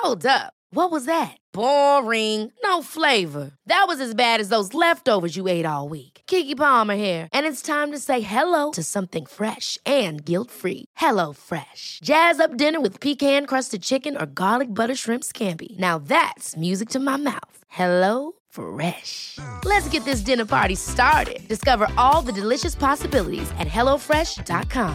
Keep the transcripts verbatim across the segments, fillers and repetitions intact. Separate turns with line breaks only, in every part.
Hold up. What was that? Boring. No flavor. That was as bad as those leftovers you ate all week. Keke Palmer here, and it's time to say hello to something fresh and guilt-free. Hello Fresh. Jazz up dinner with pecan-crusted chicken or garlic butter shrimp scampi. Now that's music to my mouth. Hello Fresh. Let's get this dinner party started. Discover all the delicious possibilities at hello fresh dot com.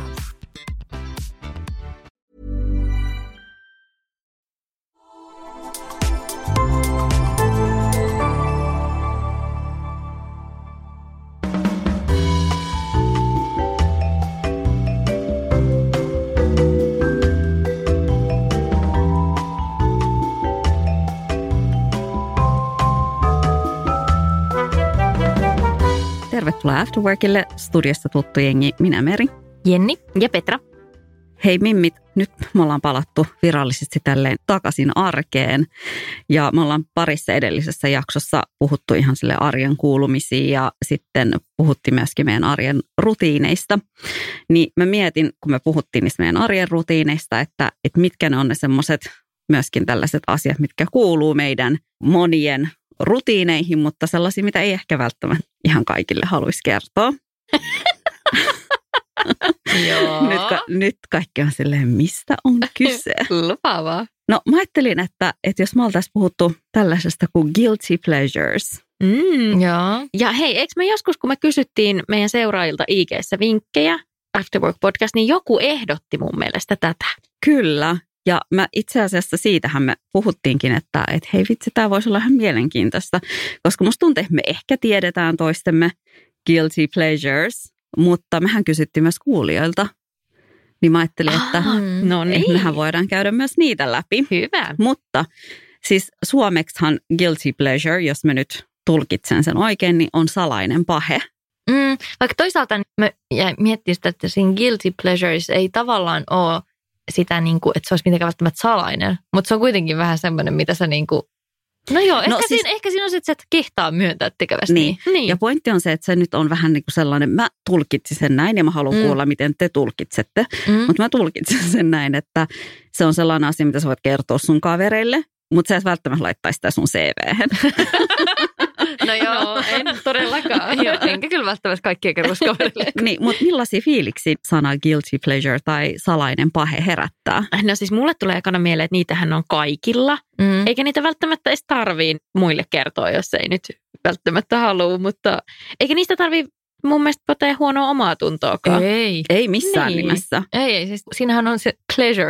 Tervetuloa Afterworkille, studiossa tuttu jengi, minä Meri,
Jenni ja Petra.
Hei mimmit, nyt me ollaan palattu virallisesti tälleen takaisin arkeen ja me ollaan parissa edellisessä jaksossa puhuttu ihan sille arjen kuulumisiin ja sitten puhuttiin myöskin meidän arjen rutiineista. Niin mä mietin, kun me puhuttiin niistä meidän arjen rutiineista, että, että mitkä ne on ne semmoiset myöskin tällaiset asiat, mitkä kuuluu meidän monien rutiineihin, mutta sellaisia, mitä ei ehkä välttämättä ihan kaikille haluaisi kertoa.
Joo.
Nyt, ka- nyt kaikki on silleen, mistä on kyse?
Lupaavaa.
No mä ajattelin, että, että jos me oltaisiin puhuttu tällaisesta kuin guilty pleasures.
Mm, joo. Ja hei, eikö me joskus, kun me kysyttiin meidän seuraajilta I G:ssä vinkkejä Afterwork Podcast, niin joku ehdotti mun mielestä tätä.
Kyllä. Ja mä itse asiassa siitähän me puhuttiinkin, että, että hei vitsi, tämä voisi olla ihan mielenkiintoista, koska musta tuntuu, että me ehkä tiedetään toistemme guilty pleasures, mutta mehän kysyttiin myös kuulijoilta. Niin mä ajattelin, että,
ah, no niin.
että mehän voidaan käydä myös niitä läpi.
Hyvä.
Mutta siis suomeksihan guilty pleasure, jos mä nyt tulkitsen sen oikein, niin on salainen pahe.
Mm, vaikka toisaalta mä jäin miettimään sitä, että siinä guilty pleasures ei tavallaan ole sitä, niin kuin, että se olisi mitenkään välttämättä salainen, mutta se on kuitenkin vähän semmoinen, mitä sä niin kuin, no joo, ehkä, no, siis, siinä, ehkä siinä on se, että sä et kehtaa myöntää tekevästi.
Niin.
niin,
ja pointti on se, että se nyt on vähän niin kuin sellainen, mä tulkitsin sen näin ja mä haluan mm. kuulla, miten te tulkitsette, mm. mutta mä tulkitsin sen näin, että se on sellainen asia, mitä sä voit kertoa sun kavereille, mutta sä et välttämättä laittaa sitä sun C V:hen.
No joo, en todellakaan. Joo, enkä kyllä välttämättä kaikkia kerroskaverille.
Niin, mutta millaisia fiiliksi sana guilty pleasure tai salainen pahe herättää?
No siis mulle tulee ekana mieleen, että niitähän on kaikilla. Mm. Eikä niitä välttämättä edes tarvii muille kertoa, jos ei nyt välttämättä halua. Mutta eikä niistä tarvii mun mielestä potee huonoa omaa tuntoakaan.
Ei. Ei missään niin. nimessä.
Ei, ei. Siis siinähän on se pleasure.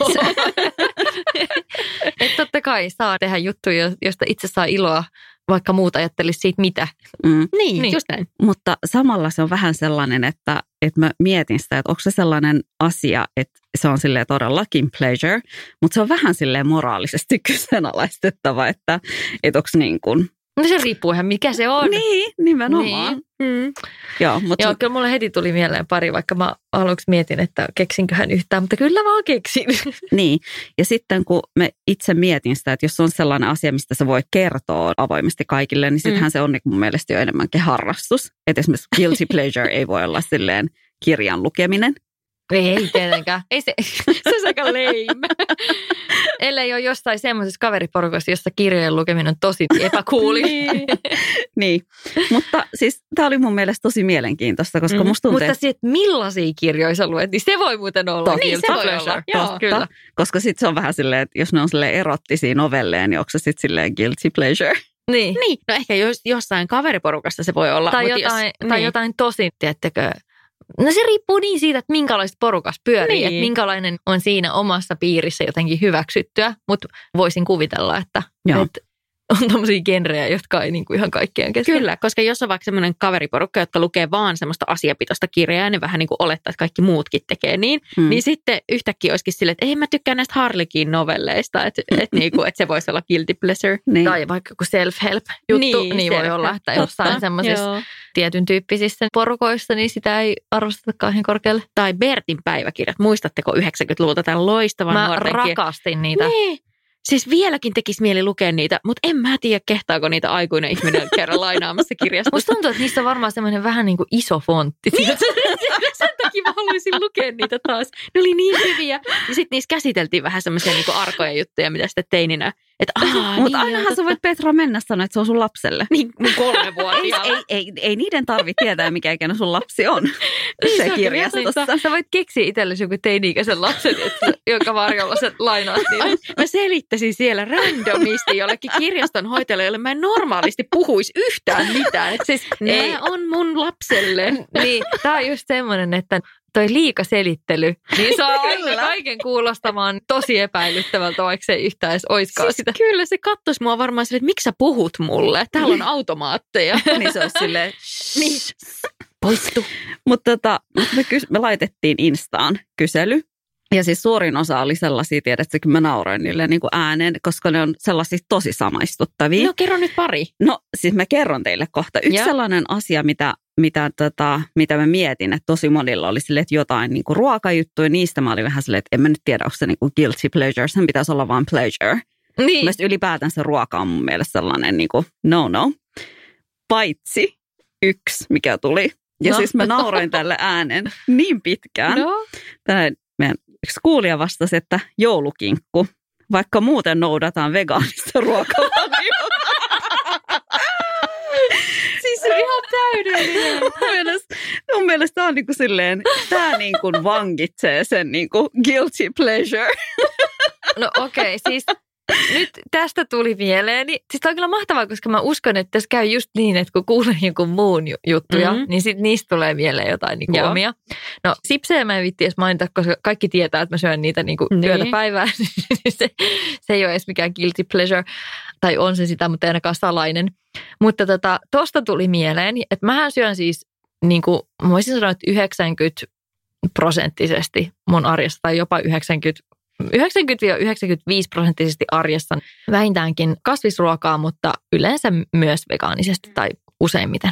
Että totta kai saa tehdä juttuja, josta itse saa iloa, vaikka muuta ajattelisi siitä mitä.
Mm.
Niin, niin, just näin.
Mutta samalla se on vähän sellainen, että, että mä mietin sitä, että onko se sellainen asia, että se on silleen todellakin pleasure, mutta se on vähän silleen moraalisesti kyseenalaistettava, että, että onko niin kuin...
No se riippuu ihan mikä se on.
Niin, nimenomaan.
Niin. Mm.
Joo, mutta...
Joo, kyllä mulle heti tuli mieleen pari, vaikka mä aluksi mietin, että keksinköhän yhtään, mutta kyllä mä keksin.
Niin, ja sitten kun me itse mietin sitä, että jos on sellainen asia, mistä sä voit kertoa avoimesti kaikille, niin sittenhän mm. se on niin mun mielestä jo enemmänkin harrastus. Että esimerkiksi guilty pleasure ei voi olla silleen kirjan lukeminen.
Ei tietenkään. Ei se, se on aika lame. Ellei ole jostain semmoisessa kaveriporukassa, jossa kirjojen lukeminen on tosi epäkuuli.
niin. niin, mutta siis tämä oli mun mielestä tosi mielenkiintoista, koska mm. musta tuntuu...
Mutta se, että millaisia kirjoja sä luet, niin se voi muuten olla.
Totta,
niin, se voi olla. Joo, kyllä.
Koska sitten se on vähän silleen, että jos ne on silleen erottisia novelleja, niin onko se sitten silleen guilty pleasure?
Niin. niin. No ehkä jos, jossain kaveriporukassa se voi olla. Tai, jotain, jos, tai niin. jotain tosi, tiettäkö... No se riippuu niin siitä, että minkälaista porukassa pyörii, niin. Että minkälainen on siinä omassa piirissä jotenkin hyväksyttyä, mutta voisin kuvitella, että, että on tommosia genrejä, jotka ei niinku ihan kaikkien kesken.
Kyllä, koska jos on vaikka semmoinen kaveriporukka, jotka lukee vaan semmoista asiapitoista kirjaa ja ne vähän niin kuin olettaa, että kaikki muutkin tekee niin, mm. niin sitten yhtäkkiä olisikin silleen, että ei mä tykkään näistä Harlekin novelleista, että, että, niinku, että se voisi olla guilty pleasure.
Niin. Tai vaikka joku self-help-juttu, niin, niin voi olla, että jossain semmoisissa tietyn tyyppisissä porukoissa, niin sitä ei arvosteta kauhean korkealle.
Tai Bertin päiväkirjat, muistatteko yhdeksänkymmentäluvulta tämän loistavan
mä
nuorten
rakastin niitä.
Niin. Siis vieläkin tekisi mieli lukea niitä, mutta en mä tiedä, kehtaako niitä aikuinen ihminen kerran lainaamassa kirjasta.
Musta tuntuu, että niissä on varmaan semmoinen vähän niin kuin iso fontti. Sen takia mä haluaisin lukea niitä taas. Ne oli niin hyviä. Ja sitten niissä käsiteltiin vähän semmoisia niin kuin arkoja juttuja, mitä sitten teininä.
Mutta ainahan sä voit Petra mennä sanoa, että se on sun lapselle.
Niin, mun kolme vuotta.
ei, ei, ei niiden tarvitse tietää, mikä ikinä sun lapsi on. Se kirjastossa.
Sä voit keksiä itsellesi joku teini-ikäisen lapsen, jonka varjolla sä lainaat niitä.
Ai, mä selittäisin siellä randomisti jollekin kirjastonhoitajalle, jolle mä en normaalisti puhuisi yhtään mitään. Et siis ne on mun lapselle.
Niin, tää on just semmoinen, että toi liikaselittely, niin saa aina kaiken kuulostamaan tosi epäilyttävältä, vaikka se ei yhtään edes oiskaan
siis
sitä.
Kyllä se kattoisi mua varmaan silleen, että miksi sä puhut mulle? Täällä on automaatteja.
Niin se olisi silleen,
niin. Poistu.
Mutta tota, me, kys- me laitettiin Instaan kysely. Ja siis suurin osa oli sellaisia, tiedätkö, kun mä nauroin niille niin kuin ääneen, koska ne on sellaisia tosi samaistuttavia.
No kerro nyt pari.
No siis mä kerron teille kohta. Yksi ja. sellainen asia, mitä, mitä, tota, mitä mä mietin, että tosi monilla oli silleen, että jotain niin kuin ruokajuttuja. Niistä mä olin vähän silleen, että en mä nyt tiedä, onko se niin kuin guilty pleasure. Sen pitäisi olla vaan pleasure.
Niin.
Mielestäni ylipäätään se ruoka on mun mielestä sellainen niin kuin no no. Paitsi yksi, mikä tuli. Ja no. siis mä nauroin tälle äänen niin pitkään.
No.
Tällainen meidän yksi kuulija vastasi, että joulukinkku, vaikka muuten noudataan vegaanista ruokavaliota.
Siis se on ihan täydellinen.
Mun mielestä, mun mielestä tämä on niin kuin silleen, tämä niin kuin vangitsee sen niin kuin guilty pleasure.
No okei, okay, siis nyt tästä tuli mieleen. Siis tämä on kyllä mahtavaa, koska mä uskon, että tässä käy just niin, että kun kuulen jonkun muun juttuja, mm-hmm. niin sit niistä tulee mieleen jotain niin kuin omia. No sipsejä mä en viitti edes mainita, koska kaikki tietää, että mä syön niitä niin kuin niin. yötä päivää. se, se ei ole edes mikään guilty pleasure, tai on se sitä, mutta ei ainakaan salainen. Mutta tota, tosta tuli mieleen, että mähän syön siis, niin kuin, mä voisin sanoa, että yhdeksänkymmentä prosenttisesti mun arjesta, tai jopa yhdeksänkymmentä yhdeksänkymmentä yhdeksänkymmentäviisi prosenttisesti arjessa vähintäänkin kasvisruokaa, mutta yleensä myös vegaanisesti tai useimmiten.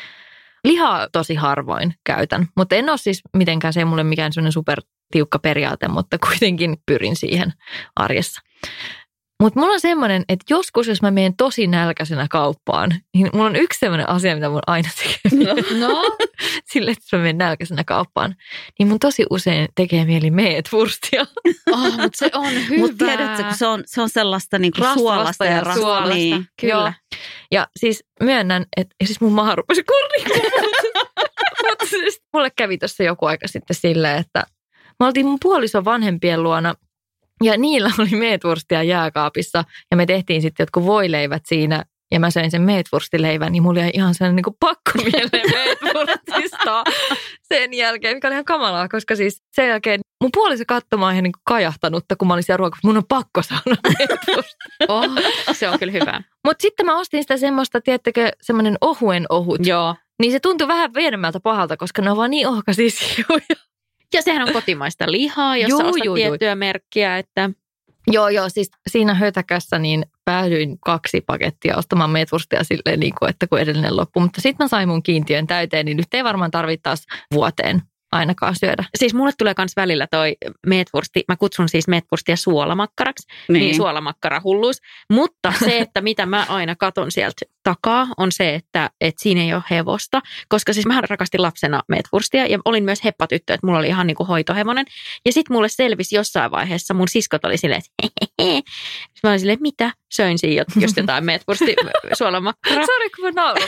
Lihaa tosi harvoin käytän, mutta en ole siis mitenkään, se ei mulle mikään sellainen supertiukka periaate, mutta kuitenkin pyrin siihen arjessa. Mutta mulla on semmoinen, että joskus, jos mä menen tosi nälkäisenä kauppaan, niin mulla on yksi semmoinen asia, mitä mun aina tekee.
No, no.
Sille, että mä menen nälkäisenä kauppaan, niin mun tosi usein tekee mieli meetwurstia.
Oh, mutta se on hyvä.
Mutta tiedätkö, kun se on, se on sellaista niinku suolasta ja rasvasta.
Suolasta.
Niin,
kyllä. Joo. Ja siis myönnän, että siis mun maha rupesi kurrikumaan. Mutta siis mulle kävi tuossa joku aika sitten silleen, että me oltiin mun puolison vanhempien luona. Ja niillä oli meetwurstia jääkaapissa ja me tehtiin sitten jotkut voileivät siinä ja mä söin sen meetwurstileivän, niin mulla jäi ihan sellainen niin kuin pakko mieleen meetwurstista sen jälkeen, mikä oli ihan kamalaa, koska siis sen jälkeen mun puoliso katsomaan ihan niin kuin kajahtanutta, kun mä olin siellä ruokassa, mun on pakko saada meetwurstia.
Oh, se on kyllä hyvä.
Mutta sitten mä ostin sitä semmoista, tiedättekö, semmoinen ohuen ohut.
Joo.
Niin se tuntui vähän pienemmältä pahalta, koska ne on vaan niin ohkaisia sijoja.
Ja sehän on kotimaista lihaa, jossa juu, ostat juu, tiettyä juu. merkkiä, että...
Joo, joo, siis siinä hötäkässä niin päädyin kaksi pakettia ostamaan meetwurstia silleen, niin kuin, että kun edellinen loppu. Mutta sitten mä sain mun kiintiön täyteen, niin nyt ei varmaan tarvitse taas vuoteen ainakaan syödä.
Siis mulle tulee myös välillä toi meetwursti, mä kutsun siis meetwurstia suolamakkaraksi, niin, niin suolamakkara hulluus. Mutta se, että mitä mä aina katon sieltä takaa, on se, että, että siinä ei ole hevosta. Koska siis mä rakastin lapsena meetwurstia ja olin myös heppatyttö, että mulla oli ihan niin kuin hoitohevonen. Ja sitten mulle selvisi jossain vaiheessa, mun siskot oli silleen, että hehehe. Mä olin silleen, mitä? Söin siinä just jotain meetwursti suolamakkaraa.
Sori, kun mä nauran.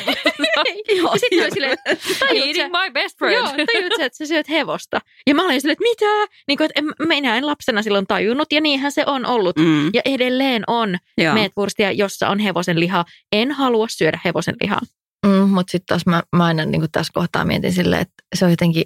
Ja sitten oli silleen,
eating my best friend.
Joo, tajut sä, että sä syöt hevosta. Ja mä olin silleen, että mitä? Niin kuin, että en, minä en lapsena silloin tajunnut ja niinhän se on ollut. Mm. Ja edelleen on meetwurstia, jossa on hevosen liha. En halua syödä hevosen lihaa.
Mm, mutta sitten taas mä, mä aina niin tässä kohtaa mietin silleen, että se on jotenkin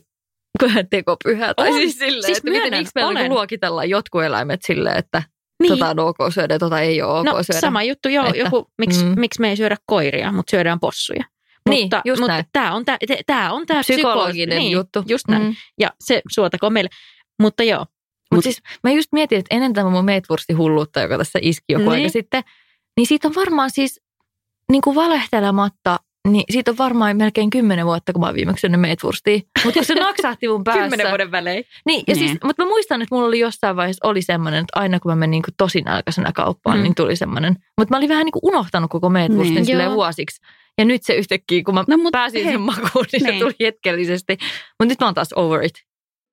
tekopyhä. Tai on. siis silleen, siis että miten, miksi meillä niin luokitellaan jotkut eläimet silleen, että niin. tota on ok syödä, tota ei ole ok
no,
syödä.
Sama juttu, joo, että, joku, miksi, mm. miksi me ei syödä koiria, mutta syödään possuja.
Niin,
mutta,
just
mutta
näin.
Tämä on tämä, tämä on tämä
psykologinen
niin,
juttu.
Just näin. Mm. Ja se suotakoon meille. Mutta joo.
Mutta Mut siis mä just mietin, että ennen tämä mun meetwursti-hulluutta, joka tässä iski joku niin. aika sitten, niin siitä on varmaan siis niin kuin valehtelematta Niin siitä on varmaan melkein kymmenen vuotta, kun mä oon viimeksi syönyt meetwurstia. Mutta kun se naksahti mun päässä.
Kymmenen vuoden välein.
Niin, ja niin. Siis, mutta mä muistan, että mulla oli jossain vaiheessa oli semmoinen, että aina kun mä menin niin tosi nälkäisenä kauppaan, mm. niin tuli semmoinen. Mutta mä olin vähän niin kuin unohtanut koko meetwurstin niin. silleen vuosiksi. Ja nyt se yhtäkkiä, kun mä no, mut, pääsin hei. sen makuun, niin ne. se tuli hetkellisesti. Mutta nyt mä oon taas over it.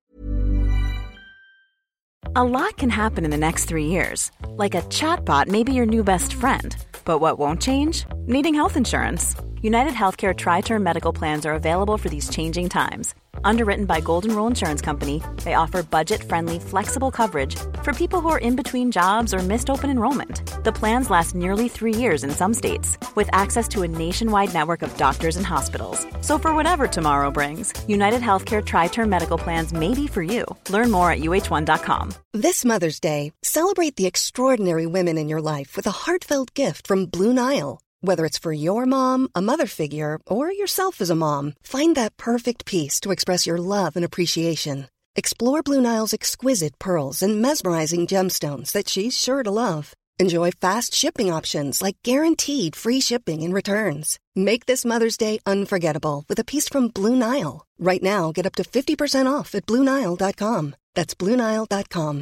A lot can happen in the next three years. Like a chatbot may be your new best friend. But what won't change? Needing health insurance. United Healthcare Tri-Term Medical Plans are available for these changing times. Underwritten by Golden Rule Insurance Company, they offer budget-friendly, flexible coverage for people who are in between jobs or missed open enrollment. The plans last nearly three years in some states, with access to a nationwide network of doctors and hospitals. So for whatever tomorrow brings, United Healthcare Tri-Term Medical Plans may be for you. Learn more at U H one dot com.
This Mother's Day, celebrate the extraordinary women in your life with a heartfelt gift from Blue Nile. Whether it's for your mom, a mother figure, or yourself as a mom, find that perfect piece to express your love and appreciation. Explore Blue Nile's exquisite pearls and mesmerizing gemstones that she's sure to love. Enjoy fast shipping options like guaranteed free shipping and returns. Make this Mother's Day unforgettable with a piece from Blue Nile. Right now, get up to fifty percent off at Blue Nile dot com. That's Blue Nile dot com.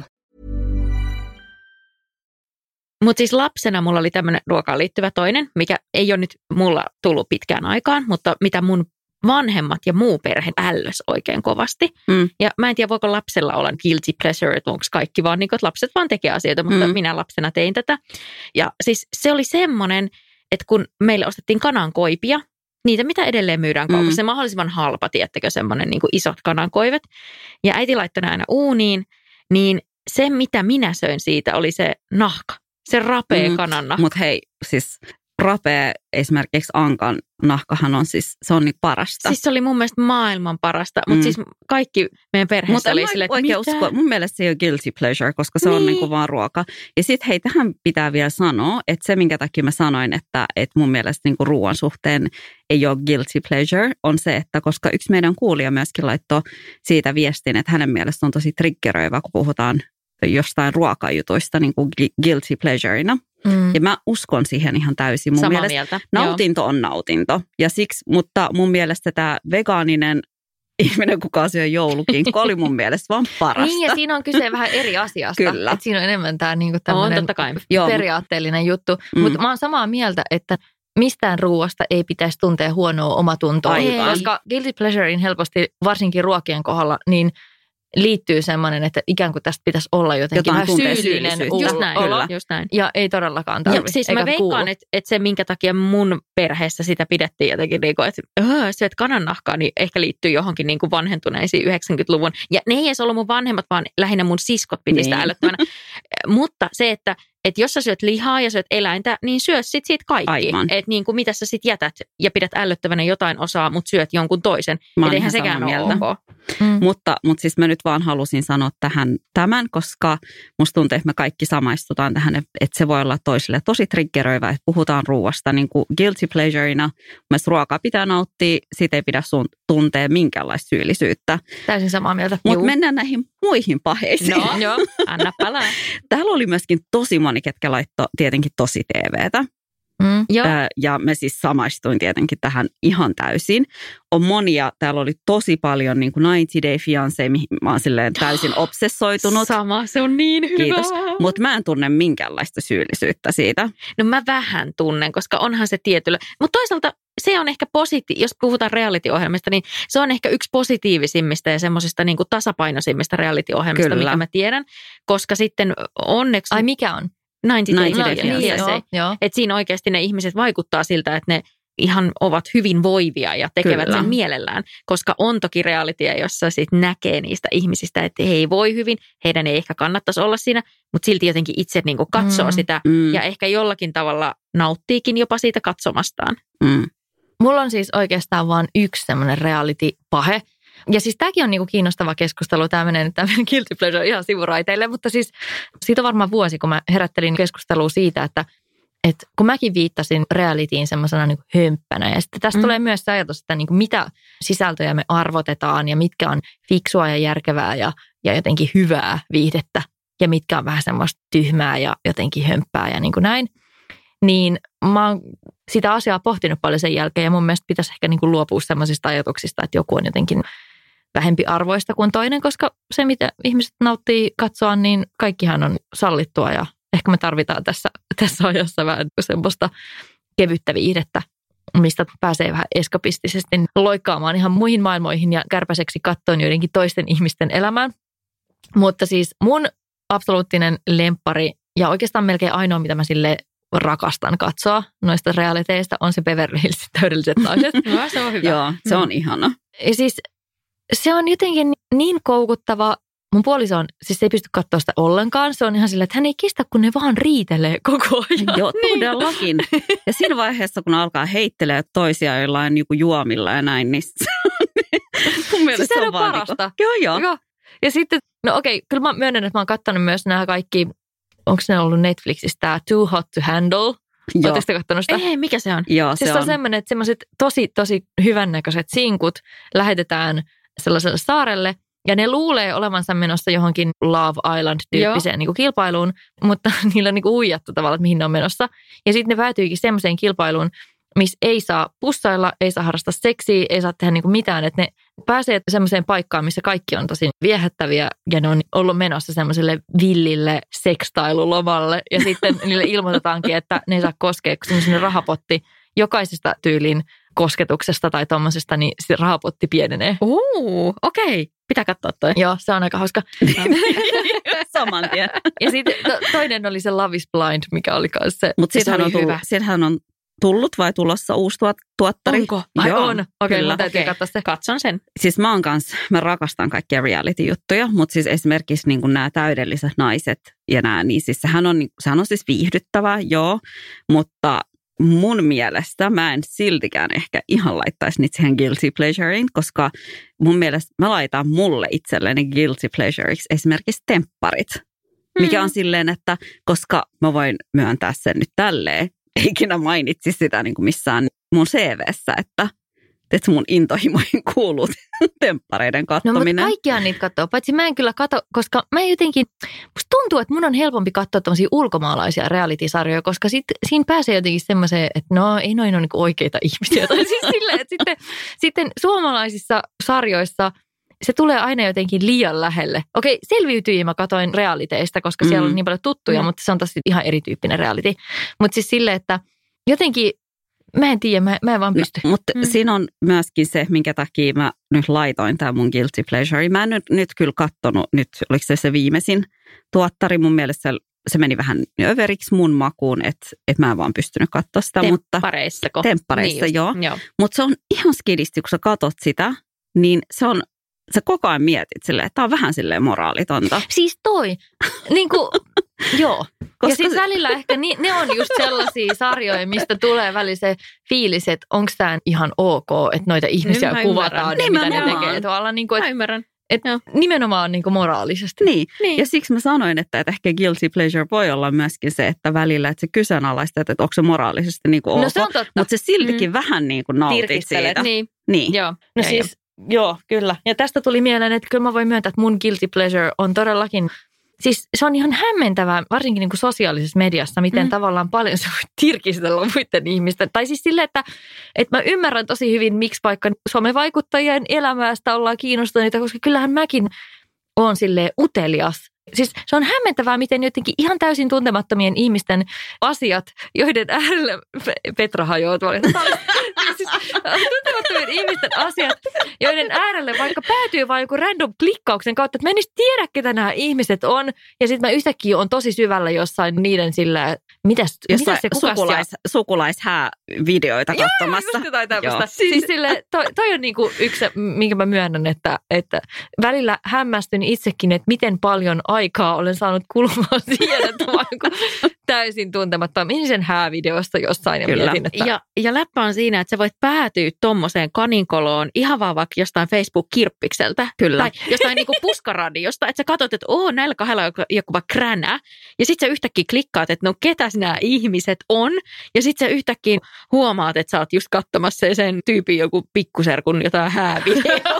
Mutta siis lapsena mulla oli tämmöinen ruokaan liittyvä toinen, mikä ei ole nyt mulla tullut pitkään aikaan, mutta mitä mun vanhemmat ja muu perhe ällös oikein kovasti. Mm. Ja mä en tiedä, voiko lapsella olla guilty pleasure, että onko kaikki vaan niin kuin, että lapset vaan tekee asioita, mutta mm. minä lapsena tein tätä. Ja siis se oli semmoinen, että kun meille ostettiin kanankoipia, niitä mitä edelleen myydään kaupassa, mm. se mahdollisimman halpa, tiettäkö, semmoinen niin kuin isot kanankoivet. Ja äiti laittoi ne aina uuniin, niin se mitä minä söin siitä oli se nahka. Se rapea mm, kanannahka.
Mutta hei, siis rapea esimerkiksi ankan nahkahan on siis, se on niin parasta.
Siis se oli mun mielestä maailman parasta, mutta mm. siis kaikki meidän perheessä oli silleen, että mitä?
Usko, mun mielestä se ei ole guilty pleasure, koska se niin. on niin kuin vaan ruoka. Ja sitten hei, tähän pitää vielä sanoa, että se minkä takia mä sanoin, että, että mun mielestä niin kuin ruoan suhteen ei ole guilty pleasure, on se, että koska yksi meidän kuulija myöskin laittoi siitä viestin, että hänen mielestä on tosi triggeröivä, kun puhutaan jostain ruokajutuista niin kuin guilty pleasureina. Mm. Ja mä uskon siihen ihan täysin. Mun
Samaa
mielestä
mieltä.
nautinto
Joo.
on nautinto. Ja siksi, mutta mun mielestä tämä vegaaninen ihminen, kuka syö joulukinkku, oli mun mielestä vaan parasta.
Niin, ja siinä on kyse vähän eri asiasta.
Kyllä.
Että siinä on enemmän tämä niinku tämmöinen periaatteellinen juttu. Mm. Mutta mä oon samaa mieltä, että mistään ruoasta ei pitäisi tuntea huonoa omatuntoa.
Aivan.
Koska guilty pleasurein helposti, varsinkin ruokien kohdalla, niin liittyy semmoinen, että ikään kuin tästä pitäisi olla jotenkin vähän syyllinen
just näin,
olo.
Kyllä, just näin.
Ja ei todellakaan tarvitse.
Siis mä veikkaan, että, että se minkä takia mun perheessä sitä pidettiin jotenkin, niin kuin, että öö, syöt kanannahkaa, niin ehkä liittyy johonkin niin kuin vanhentuneisiin yhdeksänkymmentäluvun. Ja ne ei edes ollut mun vanhemmat, vaan lähinnä mun siskot piti sitä niin. älyttömänä. Mutta se, että että jos sä syöt lihaa ja syöt eläintä, niin syö sit siitä kaikki. Että niin kuin mitä sä sit jätät ja pidät ällöttävänä jotain osaa, mutta syöt jonkun toisen. Että eihän sekään ole ok.
Mm. Mutta, mutta siis mä nyt vaan halusin sanoa tähän tämän, koska musta tuntuu, että me kaikki samaistutaan tähän, että se voi olla toisille tosi triggeröivä, että puhutaan ruuasta niin kuin guilty pleasureina. Mielestäni ruokaa pitää nauttia, siitä ei pidä sun tuntea minkäänlaista syyllisyyttä.
Täysin samaa mieltä.
Mutta mennään näihin muihin paheisiin.
No, joo, anna palaa.
Täällä oli myöskin tosi moni, ketkä laittoi tietenkin tosi T V:tä. Mm, äh, ja me siis samaistuin tietenkin tähän ihan täysin. On monia, täällä oli tosi paljon niin kuin ninety Day Fiancé, mihin mä oon silleen täysin obsessoitunut.
Sama, se on niin hyvä.
Kiitos. Mutta mä en tunne minkäänlaista syyllisyyttä siitä.
No mä vähän tunnen, koska onhan se tietyllä. Mutta toisaalta se on ehkä positiivista, jos puhutaan reality-ohjelmista, niin se on ehkä yksi positiivisimmista ja semmoisista niin kuin tasapainoisimmista reality-ohjelmista, Kyllä. mikä mä tiedän. Koska sitten onneksi...
Ai mikä on?
ninety Day Fiancé. Että siinä oikeasti ne ihmiset vaikuttaa siltä, että ne ihan ovat hyvin voivia ja tekevät Kyllä. sen mielellään. Koska on toki realitya, jossa sitten näkee niistä ihmisistä, että he ei voi hyvin. Heidän ei ehkä kannattaisi olla siinä, mutta silti jotenkin itse niin kuin katsoo mm. sitä. Mm. Ja ehkä jollakin tavalla nauttiikin jopa siitä katsomastaan.
Mm.
Mulla on siis oikeastaan vain yksi semmoinen reality-pahe. Ja siis tämäkin on niinku kiinnostava keskustelu. Tämä menee nyt tämmöinen guilty pleasure ihan sivuraiteille, mutta siis siitä on varmaan vuosi, kun mä herättelin keskustelua siitä, että, että kun mäkin viittasin realityin semmoisena niinku hömppänä. Ja sitten tästä mm. tulee myös se ajatus, että niinku mitä sisältöjä me arvotetaan ja mitkä on fiksua ja järkevää ja, ja jotenkin hyvää viihdettä. Ja mitkä on vähän semmoista tyhmää ja jotenkin hömppää ja niin kuin näin. Niin mä oon sitä asiaa pohtinut paljon sen jälkeen ja mun mielestä pitäisi ehkä niin kuin luopua sellaisista ajatuksista, että joku on jotenkin vähempi arvoista kuin toinen, koska se, mitä ihmiset nauttii katsoa, niin kaikkihan on sallittua ja ehkä me tarvitaan tässä, tässä ajassa vähän semmoista kevyttä viihdettä, mistä pääsee vähän eskapistisesti loikkaamaan ihan muihin maailmoihin ja kärpäiseksi kattoon joidenkin toisten ihmisten elämään. Mutta siis mun absoluuttinen lemppari ja oikeastaan melkein ainoa, mitä mä sille rakastan katsoa noista realiteista, on se Beverly Hillsin täydelliset naiset.
No, se on hyvä.
Joo, se on ihana.
Ja siis se on jotenkin niin koukuttava. Mun puoliso on, siis se ei pysty katsoa sitä ollenkaan. Se on ihan silleen, että hän ei kestä, kun ne vaan riitelee koko ajan.
Joo, todellakin. Ja siinä vaiheessa, kun alkaa heittelee toisia jollain niin juomilla ja näin, niin mun mielestä
siis
se on,
on
vaan
parasta.
Niin kuin, joo, joo.
joo. Ja sitten, no okei, kyllä mä myönnän, että mä oon katsonut myös nämä kaikki, onko ne ollut Netflixissä tämä Too Hot to Handle? Oletteko te katsonut sitä?
Ei, mikä se on?
Joo,
siis
se
on,
on.
on semmoinen, että semmoiset tosi, tosi hyvännäköiset sinkut lähetetään sellaiselle saarelle, ja ne luulee olevansa menossa johonkin Love Island-tyyppiseen niin kuin kilpailuun, mutta niillä on niin kuin huijattu tavallaan, että mihin ne on menossa. Ja sitten ne päätyykin semmoiseen kilpailuun, missä ei saa pussailla, ei saa harrastaa seksiä, ei saa tehdä niin kuin mitään. Että ne pääsee semmoiseen paikkaan, missä kaikki on tosi viehättäviä, ja ne on ollut menossa semmoiselle villille sekstailulomalle. Ja sitten niille ilmoitetaankin, että ne ei saa koskea, kun semmoinen rahapotti jokaisesta tyylin kosketuksesta tai tommosesta, niin se rahapotti pienenee.
Uu, okei. Okay. Pitää katsoa toi.
Joo, se on aika hauska.
Saman tien.
Ja sitten to, toinen oli se Love is Blind, mikä oli myös se.
Mutta siinähän on tullut vai tulossa uusi tuot, tuottari.
Onko? Ai
Joo,
on. Okei, okay, mun täytyy
okay.
katsoa se.
Katson sen.
Siis mä oon kanssa, mä rakastan kaikkia reality-juttuja, mutta siis esimerkiksi niin nämä täydelliset naiset ja nämä, niin siis sehän on, sehän on siis viihdyttävää, joo, mutta mun mielestä mä en siltikään ehkä ihan laittaisi niitä siihen guilty pleasurein, koska mun mielestä mä laitan mulle itselleni guilty pleasureiksi esimerkiksi tempparit, mikä on silleen, että koska mä voin myöntää sen nyt tälleen, eikinä mainitsi sitä niin kuin missään mun C V:ssä, että, että mun intohimoihin kuuluu temppareiden katsominen.
No mutta kaikkiaan niitä katsoo, paitsi mä en kyllä katso, koska mä jotenkin, musta tuntuu, että mun on helpompi katsoa tämmöisiä ulkomaalaisia reality-sarjoja, koska sit, siinä pääsee jotenkin semmoiseen, että no ei noin ole niin kuin oikeita ihmisiä. Tai siis silleen, että sitten, sitten suomalaisissa sarjoissa se tulee aina jotenkin liian lähelle. Okei, selviytyjiä mä katoin realiteista, koska mm. siellä on niin paljon tuttuja, mm. mutta se on tosi ihan erityyppinen reality. Mutta siis silleen, että jotenkin, mä en tiedä, mä, mä en vaan pysty.
No, mutta mm. siinä on myöskin se, minkä takia mä nyt laitoin tämän mun guilty pleasure. Mä en nyt, nyt kyllä katsonut, nyt oliko se se viimeisin tuottari. Mun mielestä se, se meni vähän överiksi mun makuun, että et mä en vaan pystynyt katsoa sitä.
Temppareissako?
Temppareissa,
niin
joo.
joo.
Mutta se on ihan skidisti, kun sä katot sitä, niin se on, sä koko ajan mietit silleen, että tää on vähän silleen moraalitonta.
Siis toi, niin kuin, joo.
Koska
ja siis
se
välillä ehkä ni, ne on just sellaisia sarjoja, mistä tulee välillä se fiilis, että onko tämä ihan ok, että noita ihmisiä
Nyt
kuvataan ja mitä ne tekee. Tuolla, niin kuin,
mä
että,
ymmärrän.
että nimenomaan niin kuin moraalisesti.
Niin.
Niin.
Ja siksi mä sanoin, että, että ehkä guilty pleasure voi olla myöskin se, että välillä, että se kyseenalaista, että onko se moraalisesti niin kuin
No
ok,
se on totta.
mutta se siltikin
Mm.
vähän niin kuin nautit
Tirkistelet.
siitä.
Niin.
Niin.
Joo.
No
ja,
siis, joo, kyllä. Ja tästä tuli mieleen, että kyllä mä voin myöntää, että mun guilty pleasure on todellakin, siis se on ihan hämmentävää, varsinkin niin kuin sosiaalisessa mediassa, miten mm. tavallaan paljon se voi tirkistellä muiden ihmisten. Tai siis silleen, että, että mä ymmärrän tosi hyvin, miksi vaikka somevaikuttajien elämästä ollaan kiinnostuneita, koska kyllähän mäkin oon silleen utelias. Siis se on hämmentävää, miten jotenkin ihan täysin tuntemattomien ihmisten asiat, joiden äärelle Petra hajoaa tuolla. Siis tuntemattomien ihmisten asiat, joiden äärelle vaikka päätyy vain joku random klikkauksen kautta, että mä en edes tiedä, ketä nämä ihmiset on. Ja sitten mä yhtäkkiä on tosi syvällä jossain niiden sillä, mitäs, mitäs se kukas
sukulais, sukulaishäävideoita katsomassa.
Joo, just jotain tämmöistä. Siis, siis sille, toi, toi on niinku yksi, minkä mä myönnän, että, että välillä hämmästyn itsekin, että miten paljon aikaa olen saanut kulumaan siihen, että mä oon täysin tuntematta ihmisen häävideosta jossain ja
Kyllä.
mietin, että
ja, ja läppä on siinä, että sä voit päätyä tommoseen kaninkoloon ihan vaan vaikka jostain Facebook-kirppikseltä.
Kyllä.
Tai jostain niinku puskaradiosta, että sä katsot, että oo, näillä kahdella on joku vaikka kränä. Ja sit sä yhtäkkiä klikkaat, että no ketäs nämä ihmiset on. Ja sit sä yhtäkkiä huomaat, että sä oot just katsomassa sen tyypin joku pikkuserkun jotain häävideoa.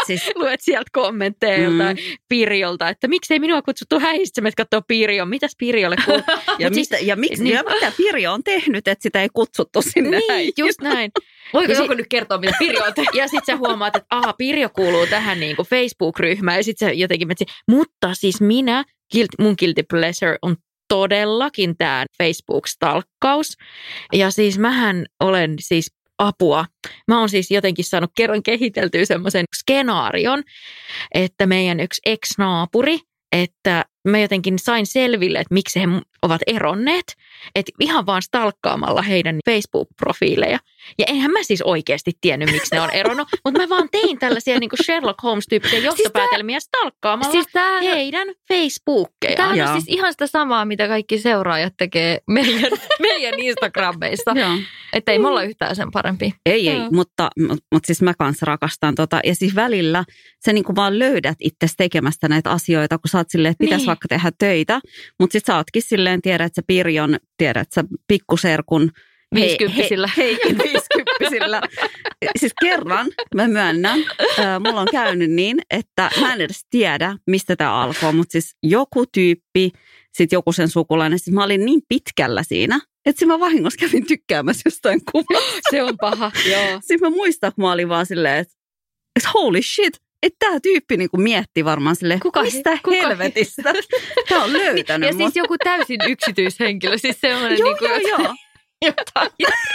siis,
luet sieltä kommentteja mm. joltain Pirjolta, että miksei minua kutsuttu häistä, että katsoo Pirjo, mitäs Pirjolle kuuluu.
ja,
siis,
mistä, ja, miksi,
niin,
ja mitä Pirjo on tehnyt, että sitä ei kutsuttu sinne
niin,
häihin.
just näin.
Voiko
ja
joku
sit,
nyt kertoa, mitä Pirjo on tehnyt?
Ja sitten sä huomaat, että aha, Pirjo kuuluu tähän niin kuin Facebook-ryhmään. Ja sitten sä jotenkin metsi, mutta siis minä, mun guilty pleasure on todellakin tämä Facebook-stalkkaus. Ja siis mähän olen siis apua. Mä oon siis jotenkin saanut kerran kehiteltyä semmoisen skenaarion, että meidän yksi ex-naapuri, että mä jotenkin sain selville, että miksi he ovat eronneet, että ihan vaan stalkkaamalla heidän Facebook-profiileja. Ja eihän mä siis oikeasti tiennyt, miksi ne on eronnut, mutta mä vaan tein tällaisia niin kuin Sherlock Holmes-tyyppisiä johtopäätelmiä siis stalkkaamalla siis tää, heidän Facebookkejaan.
Tämä on ja. siis ihan sitä samaa, mitä kaikki seuraajat tekee meidän, meidän Instagrameissa. Että ei me olla yhtään sen parempi.
Ei, ei, mutta, mutta siis mä kanssa rakastan tota. Ja siis välillä sä niin kuin vaan löydät itsesi tekemästä näitä asioita, kun sä oot silleen, että pitäisi niin. vaikka tehdä töitä. Mutta sit sä ootkin silleen, tiedät sä Pirjon, tiedät sä pikkuserkun.
Viisikymppisillä.
Hei, hei, viisikymppisillä. Siis kerran mä myönnän, äh, mulla on käynyt niin, että mä en edes tiedä, mistä tää alkoi. Mutta siis joku tyyppi, sit joku sen sukulainen, siis mä olin niin pitkällä siinä, että mä vahingossa kävin tykkäämässä jostain kuvasta.
Se on paha, joo.
Siis mä muistan, kun mä olin vaan silleen, että holy shit. Että tämä tyyppi niinku mietti varmaan silleen, kuka, mistä kuka helvetistä tämä on löytänyt.
Ja mut. Siis joku täysin yksityishenkilö, siis semmoinen
joo,
niinku,
joo, joo.
jotain.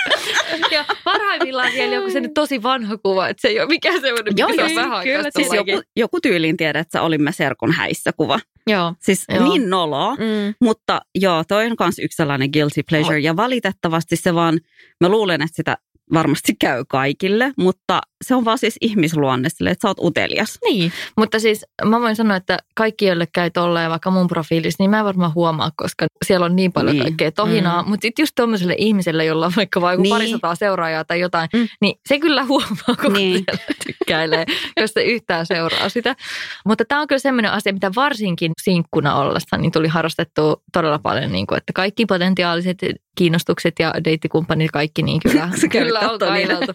Ja parhaimmillaan vielä joku se nyt tosi vanha kuva, että se ei ole mikään semmoinen, mikä se on vähän aikaa.
Siis joku, joku tyyliin tiedä, että olimme serkun häissä kuva.
Joo.
Siis
joo.
niin noloa, mm. mutta joo, toi on myös yksi sellainen guilty pleasure. Oh. Ja valitettavasti se vaan, mä luulen, että sitä varmasti käy kaikille, mutta se on vaan siis ihmisluonne sille, että sä oot utelias.
Niin, mutta siis mä voin sanoa, että kaikki, joille käy tolleen vaikka mun profiilissa, niin mä en varmaan huomaa, koska siellä on niin paljon niin. kaikkea tohinaa. Mm. Mutta sitten just tommoselle ihmiselle, jolla on vaikka vain niin. parisataa seuraajaa tai jotain, mm. niin se kyllä huomaa, kun niin. tykkäilee, jos se yhtään seuraa sitä. Mutta tämä on kyllä semmoinen asia, mitä varsinkin sinkkuna ollessa, niin tuli harrastettua todella paljon, niin kuin, että kaikki potentiaaliset kiinnostukset ja deittikumppanit kaikki, niin kyllä, kyllä on kaiveltu.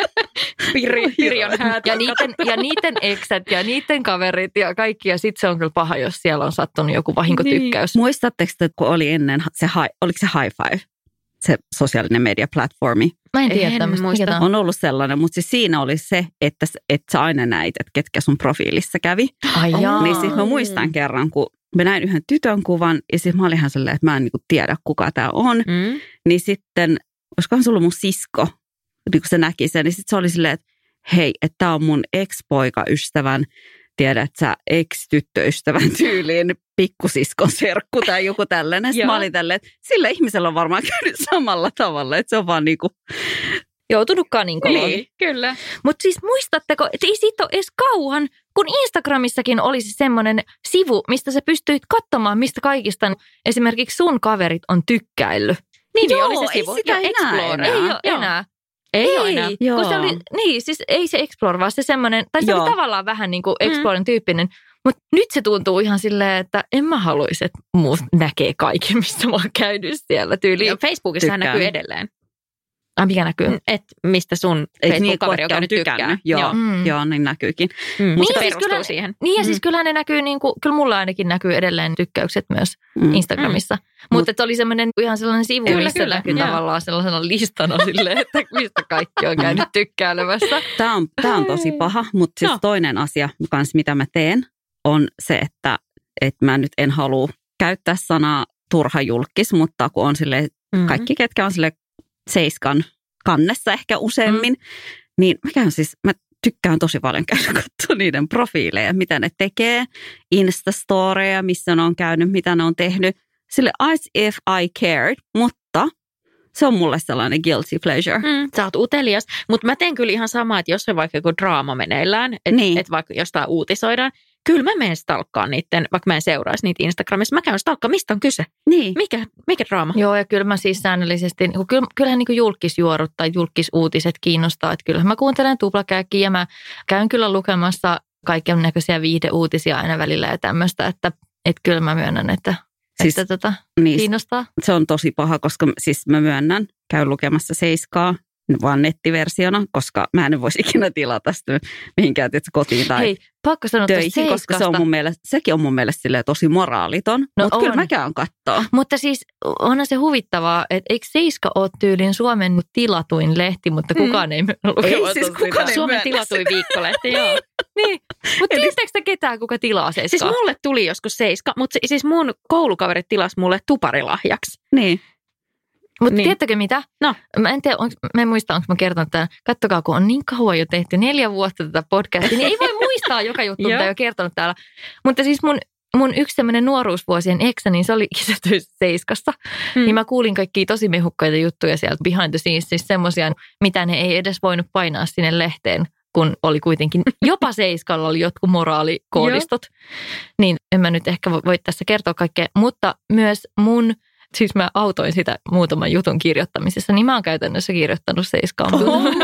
Piri, Pirjon häät.
Ja niiden, ja niiden eksät ja niiden kaverit ja kaikki. Ja sitten se on kyllä paha, jos siellä on sattunut joku vahinkotykkäys.
Niin. Muistatteko, että kun oli ennen, se, oliko se High Five, se sosiaalinen media-platformi?
Mä en tiedä tämmöistä.
On ollut sellainen, mutta siis siinä oli se, että, että sä aina näit, että ketkä sun profiilissa kävi.
Ai jaa.
Niin siis mä muistan kerran, kun mä näin yhden tytön kuvan ja siis mä olin ihan silleen, että mä en niin kuin tiedä, kuka tää on. Mm. Niin sitten, olisikohan se ollut mun sisko, niin kun se näki sen, niin sitten se oli silleen, että hei, että tää on mun ex-poikaystävän, tiedät sä, ex-tyttöystävän tyyliin pikkusiskon serkku tai joku tällainen. Sitten mä olin tälleen, että sillä ihmisellä on varmaan käynyt samalla tavalla, että se on vaan niinku
joutunut kaninkoloon.
Niin, kyllä.
Mutta siis muistatteko, että ei siitä ole edes kauan, kun Instagramissakin olisi semmoinen sivu, mistä sä pystyit katsomaan, mistä kaikista esimerkiksi sun kaverit on tykkäillyt.
Niin, joo, oli se sivu. Ei sitä enää, enää.
Ei ole joo. enää.
Ei, ei ole enää.
Kun se oli, niin, siis ei se Explore, vaan se semmoinen, tai se joo. oli tavallaan vähän niin kuin Exploren mm. tyyppinen. Mutta nyt se tuntuu ihan silleen, että en mä haluaisi, että muut näkee kaiken, mistä mä oon käynyt siellä tyyliin.
Ja Facebookissa näkyy edelleen.
Ah, mikä näkyy?
Että mistä sun Facebook-kaveri on käynyt tykkää.
Joo, joo. Mm. joo, niin näkyykin.
Mm. Mutta
niin,
se perustuu
siis kyllä,
siihen.
Niin ja mm. siis kyllähän ne näkyy, niin kuin, kyllä mulla ainakin näkyy edelleen tykkäykset myös mm. Instagramissa. Mm. Mutta Mut, oli semmoinen ihan sellainen sivu, kyllä, missä kyllä, näkyy joo. tavallaan sellaisena listana silleen, että mistä kaikki on käynyt tykkäälemässä.
Tämä on, tämä on tosi paha, mutta siis no. toinen asia, kans, mitä mä teen, on se, että, että mä nyt en halua käyttää sanaa turha julkis, mutta kun on silleen, mm. kaikki ketkä on silleen seiskan kannessa ehkä useammin, mm. niin mä käyn siis, mä tykkään tosi paljon käydä katsoa niiden profiileja, mitä ne tekee, Instastoreja, missä ne on käynyt, mitä ne on tehnyt, sille as if I cared, mutta se on mulle sellainen guilty pleasure.
Mm, sä oot utelias, mutta mä teen kyllä ihan samaa, että jos se vaikka joku draama meneillään, että niin. et vaikka jostain uutisoidaan, kyllä mä menen stalkkaan niiden, vaikka mä en seuraisi niitä Instagramissa. Mä käyn stalkkaan, mistä on kyse?
Niin.
Mikä, mikä draama?
Joo, ja kyllä mä siis säännöllisesti, kyllähän niin kuin julkisjuorut tai julkisuutiset kiinnostaa. Että kyllähän mä kuuntelen tuplakääkkiä ja mä käyn kyllä lukemassa kaiken näköisiä viihdeuutisia aina välillä ja tämmöistä. Että, että kyllä mä myönnän, että, siis, että tota, niin, kiinnostaa.
Se on tosi paha, koska siis mä myönnän, käyn lukemassa Seiskaa vaan nettiversiona, koska mä en voisi ikinä tilata sitä mihinkään tietysti kotiin tai
Hei, pakko sanoa
töihin, koska se on mun mielestä, sekin on mun mielestä silleen tosi moraaliton, no mutta kyllä mä käyn kattoo.
Mutta siis onhan se huvittavaa, että eikö Seiska ole tyylin Suomen tilatuin lehti, mutta kukaan mm. ei lukemassa
ei, siis kukaan ei
Suomen tilatuin viikkolehti, joo.
Niin, mutta tiedättekö te ketään, kuka tilaa Seiskaa?
Siis mulle tuli joskus Seiska, mutta siis mun koulukaverit tilasi mulle tuparilahjaksi.
Niin.
Mutta
niin.
tiedättekö mitä?
No.
Mä en tiedä, onks, mä en muista, onko mä kertonut tämän. Kattokaa, kun on niin kauan jo tehty, neljä vuotta tätä podcastia, niin ei voi muistaa joka juttu, mitä jo kertonut täällä. Mutta siis mun, mun yksi tämmöinen nuoruusvuosien eksä, niin se oli kisätöissä Seiskassa. Mm. Niin mä kuulin kaikkia tosi mehukkaita juttuja sieltä behind the scenes, siis semmoisia, mitä ne ei edes voinut painaa sinne lehteen, kun oli kuitenkin, jopa Seiskalla oli jotkut moraalikoodistot. Niin en mä nyt ehkä voi tässä kertoa kaikkea, mutta myös mun... Siis mä autoin sitä muutaman jutun kirjoittamisessa, niin mä oon käytännössä kirjoittanut Seiskaan.
Oh my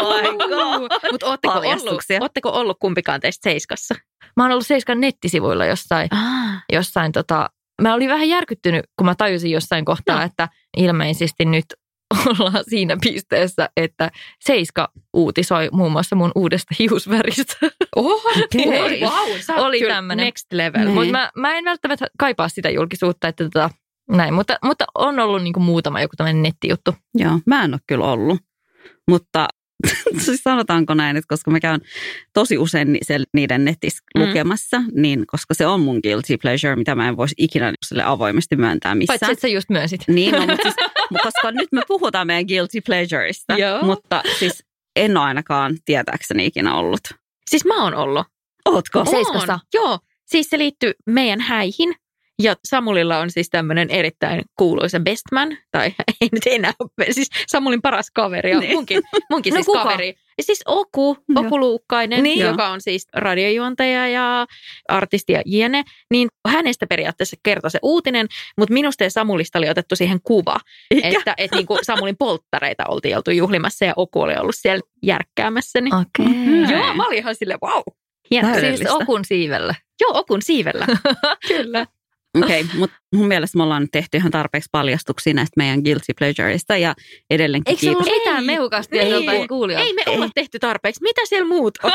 god!
Mutta ootteko ollut, ootteko ollut kumpikaan teistä Seiskassa?
Mä oon ollut Seiskan nettisivuilla jossain. Ah. jossain tota, mä olin vähän järkyttynyt, kun mä tajusin jossain kohtaa, no. että ilmeisesti nyt ollaan siinä pisteessä, että Seiska uutisoi muun muassa mun uudesta hiusväristä.
Oho, okay. Wow, sä oot
oli
kyllä
tämmönen.
Next level.
Mutta mä, mä en välttämättä kaipaa sitä julkisuutta, että tota, näin, mutta, mutta on ollut niin kuin muutama joku tämmöinen nettijuttu.
Joo, mä en ole kyllä ollut, mutta siis sanotaanko näin, että koska mä käyn tosi usein niiden netissä mm. lukemassa, niin koska se on mun guilty pleasure, mitä mä en voisi ikinä sille avoimesti myöntää missään.
Paitsi että sä just myönsit.
Niin, no, mutta siis, koska nyt me puhutaan meidän guilty pleasureista, mutta siis en ole ainakaan tietääkseni ikinä ollut.
Siis mä oon ollut.
Ootko?
Seiskassa?
Joo, siis se liittyy meidän häihin. Ja Samulilla on siis tämmöinen erittäin kuuluisa bestman, tai ei nyt enää ole, siis Samulin paras kaveri, ja niin. munkin, munkin no siis kuka? kaveri. Ja siis Oku, Oku Luukkainen, niin. joka on siis radiojuontaja ja artisti ja jne. Niin hänestä periaatteessa kertoi se uutinen, mutta minusta ja Samulista oli otettu siihen kuva, Ikä? että et niin kuin Samulin polttareita oltiin oltu juhlimassa ja Oku oli ollut siellä järkkäämässä. Niin.
Okei. Okay.
Joo, mä olin ihan silleen, wow.
Siis Okun siivellä.
Joo, Okun siivellä. Kyllä.
Okei, okay, mutta mun mielestä me ollaan nyt tehty ihan tarpeeksi paljastuksia näistä meidän guilty pleasureista ja edelleenkin
eikö
kiitos.
Eikö se ollut mitään mehukastia joltain kuulijoilta?
Ei me ei. olla tehty tarpeeksi. Mitä siellä muut on?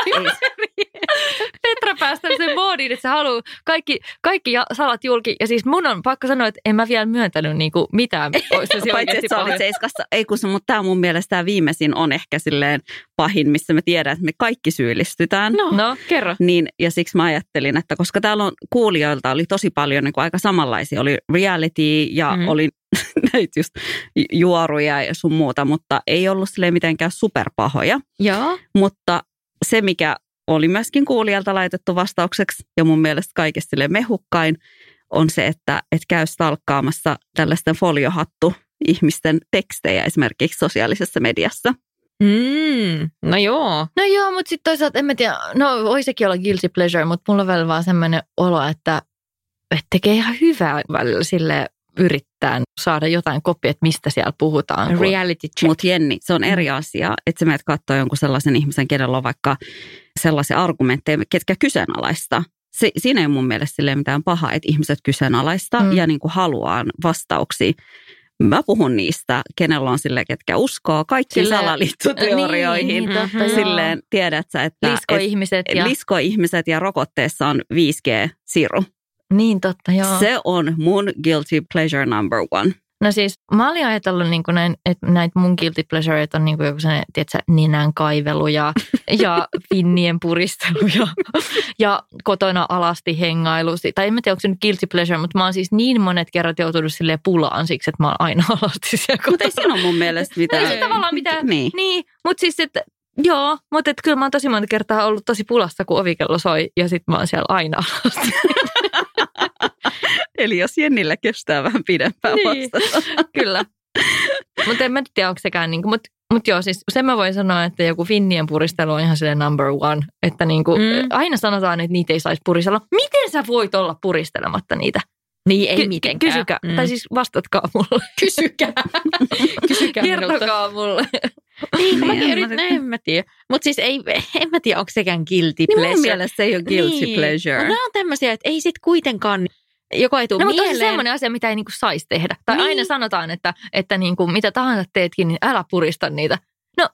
Petra päästä sen moodiin, että se haluaa kaikki, kaikki salat julki. Ja siis mun on pakko sanoa, että en mä vielä myöntänyt niinku mitään.
Paitsi, että sä olit Seiskassa. Ei kun se, mutta tämä mun mielestä tämä viimeisin on ehkä silleen pahin, missä me tiedän, että me kaikki syyllistytään.
No, no kerro.
Niin, ja siksi mä ajattelin, että koska täällä on kuulijoilta oli tosi paljon niin kuin aika samanlaisia. Oli reality ja mm. oli näitä just juoruja ja sun muuta, mutta ei ollut silleen mitenkään superpahoja.
Joo.
Mutta se, mikä oli myöskin kuulijalta laitettu vastaukseksi ja mun mielestä kaikista silleen mehukkain, on se, että et käy stalkkaamassa tällaisten foliohattu ihmisten tekstejä esimerkiksi sosiaalisessa mediassa.
Mm, no joo.
No joo, mutta sitten toisaalta en mä tiedä, no voi sekin olla guilty pleasure, mutta mulla on vielä vaan semmoinen olo, että, että tekee ihan hyvää välillä sille yrittää saada jotain kopia, että mistä siellä puhutaan.
Reality check.
Mutta Jenni, se on eri asia, että sä menet katsoa jonkun sellaisen ihmisen, kenellä on vaikka sellaisia argumentteja, ketkä kyseenalaista. Se, siinä ei mun mielestä silleen mitään pahaa, että ihmiset kyseenalaista mm. ja niin kuin haluaa vastauksia. Mä puhun niistä, kenellä on sille, ketkä uskoo kaikkiin salaliittoteorioihin. Niin, niin, totta, silleen, tiedät sä, että
liskoihmiset,
et,
ja...
liskoihmiset ja rokotteessa on viisi G-siru.
Niin totta, joo.
Se on mun guilty pleasure number one.
No siis mä olin ajatellut, niin näin, että näitä mun guilty pleasureita on niin joku sellainen, tiedätkö, nenän kaivelu ja, ja finnien puristelu ja, ja kotona alasti hengailu. Tai en mä tiedä, onko se nyt guilty pleasure, mutta mä oon siis niin monet kerrat joutunut silleen pulaan siksi, että mä oon aina alasti siellä kotona.
Mutta ei siinä ole mun mielestä mitään.
Ei se tavallaan mitään.
Niin,
niin mutta siis että joo, mutta et kyllä mä oon tosi monta kertaa ollut tosi pulassa, kun ovikello soi ja sit mä oon siellä aina alasti.
Eli jos Jennillä kestää vähän pidempään niin, vastata.
Kyllä. Mutta en mä tiedä, onko sekään, niinku, mutta mut joo, siis sen mä voin sanoa, että joku finnien puristelu on ihan silleen number one. Että niinku, mm. aina sanotaan, että niitä ei saisi puristella. Miten sä voit olla puristelematta niitä?
Niin, ei Ky- mitenkään.
Kysykää, mm. tai siis vastatkaa mulle.
Kysykää. Kysykää
Kertokaa mulle.
Niin, mäkin yritän, en mä tiedä. Mutta siis ei, en mä tiedä, onko sekään guilty
niin
pleasure.
Mun mielestä se ei ole guilty
niin.
pleasure.
No nämä on tämmöisiä, että ei sit kuitenkaan... Joko ei tule
no,
mieleen.
Mutta on se semmoinen asia, mitä ei niinku saisi tehdä. Tai niin. Aina sanotaan, että, että niinku, mitä tahansa teetkin, niin älä purista niitä. No,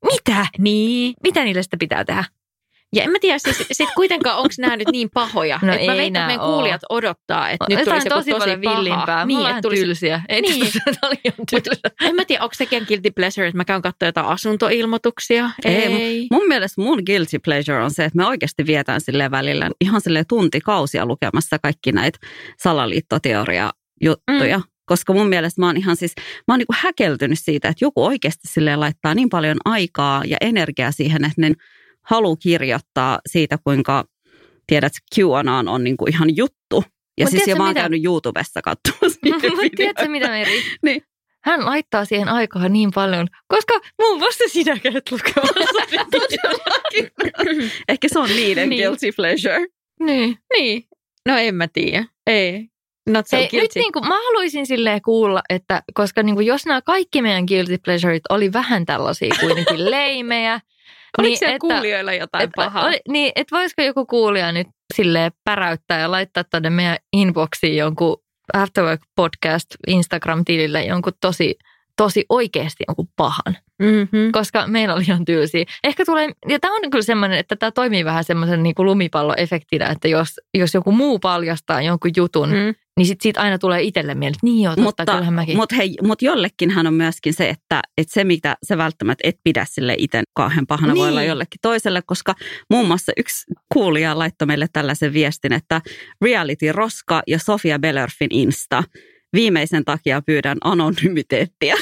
Mitä?
Niin.
Mitä niille sitten pitää tehdä?
Ja en mä tiedä, siis sit kuitenkaan onko nämä nyt niin pahoja.
No
että mä
ei
veikkaan, että meidän kuulijat odottaa, että nyt tulisi joku tosi, tosi
paljon
paha.
villimpää.
Niin,
Mulla on tulisi... tylsiä. Ei niin. Tämä oli ihan tylsä.
En mä tiedä, onko sekin guilty pleasure, että mä käyn katsoa jotain asuntoilmoituksia. Ei.
ei. Mun mielestä mun guilty pleasure on se, että me oikeasti vietään silleen välillä ihan silleen tuntikausia lukemassa kaikki näitä salaliittoteoria-juttuja. Mm. Koska mun mielestä mä oon ihan siis, mä oon niinku häkeltynyt siitä, että joku oikeasti silleen laittaa niin paljon aikaa ja energiaa siihen, että ne haluaa kirjoittaa siitä, kuinka tiedät, QAnon on niinku ihan juttu. Ja mut siis jo mä oon mitä... käynyt YouTubessa katsomassa niitä videoita.
Tiedätkö mitä, Meri?
Niin.
Hän laittaa siihen aikaa niin paljon, koska muun muassa sinä käyt lukemassa.
Ehkä se on niiden niin. guilty pleasure.
Niin.
Niin. No en mä tiedä. Ei. Not so
Ei, nyt niin kuin, mä haluaisin silleen kuulla, että koska niin kuin, jos nämä kaikki meidän guilty pleasuret oli vähän tällaisia kuitenkin leimejä.
Oliko
niin,
siellä
että,
kuulijoilla jotain
että,
pahaa?
Oli, niin, että voisiko joku kuulija nyt silleen päräyttää ja laittaa tuonne meidän inboxiin jonkun Afterwork Podcast Instagram-tilille jonkun tosi, tosi oikeasti jonkun pahan.
Mm-hmm.
Koska meillä oli ihan tylsiä. Ehkä tulee, ja tämä on kyllä semmoinen, että tämä toimii vähän semmoisen niin kuin lumipalloefektinä, että jos, jos joku muu paljastaa jonkun jutun, mm. niin sitten siitä aina tulee itselle mieleen, että niin joo, totta, mutta, kyllähän mäkin.
Mutta hei, mutta jollekinhan on myöskin se, että, että se, mitä sä välttämättä et pidä sille itse kauhean pahana, niin. voi olla jollekin toiselle, koska muun muassa yksi kuulija laittoi meille tällaisen viestin, että Reality Roska ja Sofia Belörfin Insta. Viimeisen takia pyydän anonymiteettiä.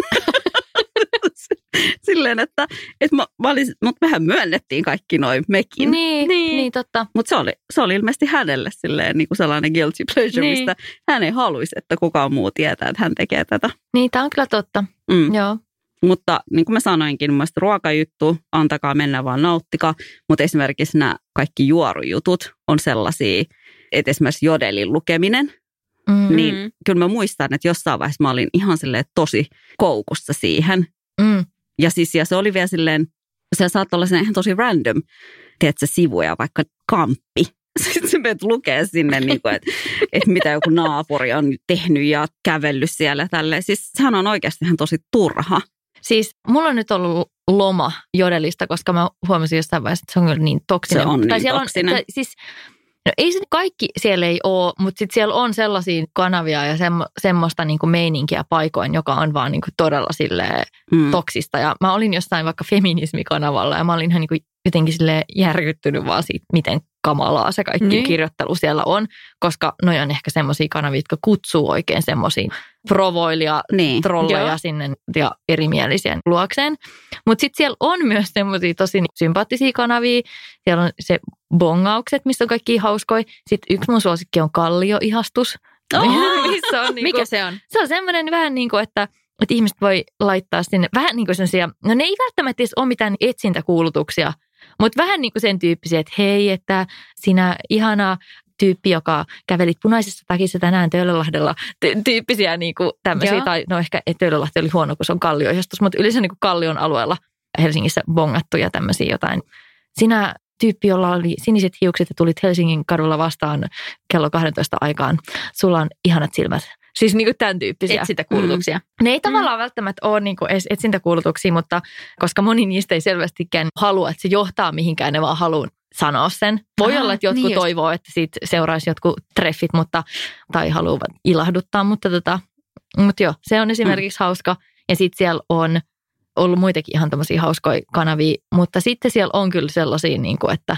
Silleen, että, että mä, mä olin, mut mehän myönnettiin kaikki noin mekin.
Niin, niin. niin totta.
Mutta se oli, se oli ilmeisesti hänelle silleen, niin kuin sellainen guilty pleasure, niin. mistä hän ei haluaisi, että kukaan muu tietää, että hän tekee tätä.
Niin, tämä on kyllä totta. Mm. Joo.
Mutta niin kuin mä sanoinkin, mun mielestä ruokajuttu, antakaa mennä vaan nauttikaa. Mutta esimerkiksi nämä kaikki juorujutut on sellaisia, että esimerkiksi jodelin lukeminen. Mm. Niin kyllä mä muistan, että jossain vaiheessa mä olin ihan silleen tosi koukussa siihen.
Mm.
Ja siis ja se oli vielä silleen, se saattoi olla ihan tosi random, tiedätkö, sivuja, vaikka kamppi. Sitten sä menet lukee sinne, niin kuin, että, että mitä joku naapuri on tehnyt ja kävellyt siellä tälleen. Siis sehän on oikeasti ihan tosi turha.
Siis mulla on nyt ollut loma jodelista, koska mä huomasin jossain vaiheessa, että se on kyllä niin toksinen.
Se on niin
tai
toksinen.
On, siis, no ei se kaikki siellä ei ole, mutta sitten siellä on sellaisia kanavia ja semmo, semmoista niin kuin meininkiä paikoin, joka on vaan niin kuin todella silleen hmm. toksista. Ja mä olin jossain vaikka feminismikanavalla ja mä olin ihan niin kuin jotenkin silleen järkyttynyt vaan siitä, miten kamalaa se kaikki niin. kirjoittelu siellä on. Koska noi on ehkä semmoisia kanavia, jotka kutsuu oikein semmoisia provoilia, niin. trolleja Joo. sinne ja erimielisiä luokseen. Mutta sitten siellä on myös semmoisia tosi sympaattisia kanavia. Siellä on se bongaukset, missä on kaikki hauskoja. Sitten yksi mun suosikki on kallioihastus.
Oh! Missä on niinku, mikä se on?
Se on semmoinen vähän niin kuin, että, että ihmiset voi laittaa sinne vähän niin kuin sellaisia, no ne ei välttämättä edes ole mitään etsintäkuulutuksia, mutta vähän niin kuin sen tyyppisiä, että hei, että sinä ihana tyyppi, joka kävelit punaisessa takissa tänään Töölölahdella, ty- tyyppisiä niin kuin tämmöisiä. Joo. Tai no ehkä Töölölahti oli huono, kun se on kallioihastus, mutta yleensä niin kuin Kallion alueella Helsingissä bongattuja tämmöisiä jotain. Sinä tyyppi, jolla oli siniset hiukset ja tulit Helsingin kadulla vastaan kello kaksitoista aikaan. Sulla on ihanat silmät. Siis niin kuin tämän tyyppisiä.
Etsintäkuulutuksia.
Mm. Ne ei tavallaan mm. välttämättä ole niin kuin edes etsintäkuulutuksia, mutta koska moni niistä ei selvästikään halua, että se johtaa mihinkään, ne vaan haluaa sanoa sen. Voi ah, olla, että jotkut niin toivoo, että siitä seuraisi jotkut treffit, mutta, tai haluavat ilahduttaa, mutta, tota, mutta joo, se on esimerkiksi mm. hauska. Ja sitten siellä on ollut muitakin ihan tämmöisiä hauskoja kanavia, mutta sitten siellä on kyllä sellaisia, niin kuin, että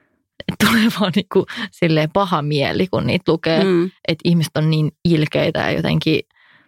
tulee vaan niin kuin silleen paha mieli, kun niitä lukee, mm. että ihmiset on niin ilkeitä ja jotenkin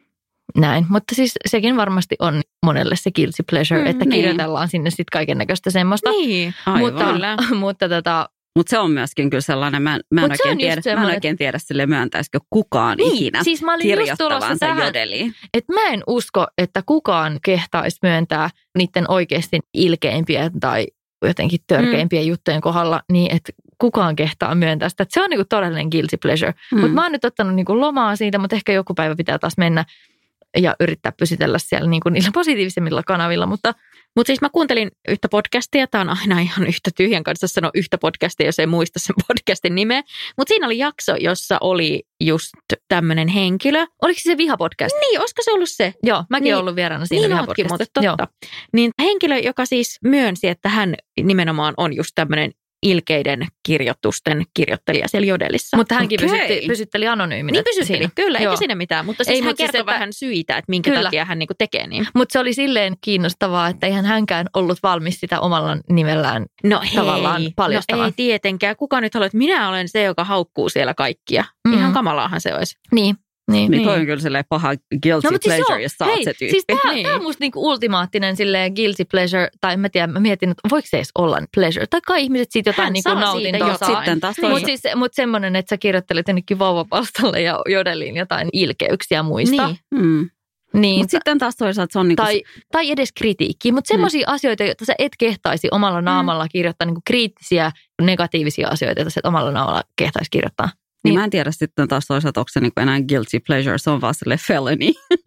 näin. Mutta siis sekin varmasti on monelle se guilty pleasure, mm, että niin. kirjoitellaan sinne sitten kaiken näköistä semmoista.
Niin, aivan.
Mutta, mutta tota,
Mutta se on myöskin kyllä sellainen, mä, mä, en, oikein tiedä, mä en oikein tiedä sille myöntäisikö kukaan niin, ikinä
siis
kirjoittavansa jodeliin.
Että mä en usko, että kukaan kehtaisi myöntää niiden oikeasti ilkeimpiä tai jotenkin törkeimpiä mm. juttujen kohdalla, niin että kukaan kehtaa myöntää sitä. Että se on niinku todellinen guilty pleasure. Mm. Mutta mä oon nyt ottanut niinku lomaa siitä, mutta ehkä joku päivä pitää taas mennä ja yrittää pysytellä siellä niinku niillä positiivisemmilla kanavilla. Mutta
Mutta siis mä kuuntelin yhtä podcastia, tämä on aina ihan yhtä tyhjän kanssa sanoa yhtä podcastia, jos ei muista sen podcastin nimeä. Mutta siinä oli jakso, jossa oli just tämmöinen henkilö.
Oliko se vihapodcast?
Niin, olisiko se ollut se?
Joo, mäkin niin, olen ollut vieraana siinä
niin
vihapodcastissa.
Niin mutta totta. Joo. Niin henkilö, joka siis myönsi, että hän nimenomaan on just tämmöinen ilkeiden kirjoitusten kirjoittelija siellä Jodelissa.
Mutta hänkin okay. pysytti, pysytteli anonyyminä.
Niin pysytteli,
siinä.
kyllä,
Joo.
eikä siinä mitään. Mutta siis
ei,
hän
mut
kertoi
siis, että,
vähän syitä, että minkä kyllä. takia hän niinku tekee niin.
Mutta se oli silleen kiinnostavaa, että eihän hänkään ollut valmis sitä omalla nimellään
no
tavallaan
hei,
paljastamaan.
No ei tietenkään. Kuka nyt haluaa, että minä olen se, joka haukkuu siellä kaikkia. Mm. Ihan kamalaahan se olisi.
Niin.
Niin, niin. Toi on kyllä silleen paha guilty no, pleasure, siis jos sä oot se tyyppi.
Siis tää,
niin.
tää on musta niinku ultimaattinen silleen guilty pleasure, tai mä tiedän, mä mietin, että voiko se edes olla pleasure, tai kai ihmiset siitä jotain niinku nautintoa saa.
Sitten taas
Mutta siis, mut semmoinen, että sä kirjoittelit jonnekin vauvapalstalle ja Jodeliin jotain ilkeyksiä muista.
Niin. Mm.
Niin,
mutta sitten taas toisaalta se on niinku...
Tai, tai edes kritiikkiä, mutta semmoisia mm. asioita, joita sä et kehtaisi omalla naamalla kirjoittaa, niinku kriittisiä, negatiivisia asioita, joita sä et omalla naamalla kehtaisi kirjoittaa.
Niin, niin mä en tiedä sitten taas toisaalta, onko se niinku enää guilty pleasure, se on vaan silleen felony.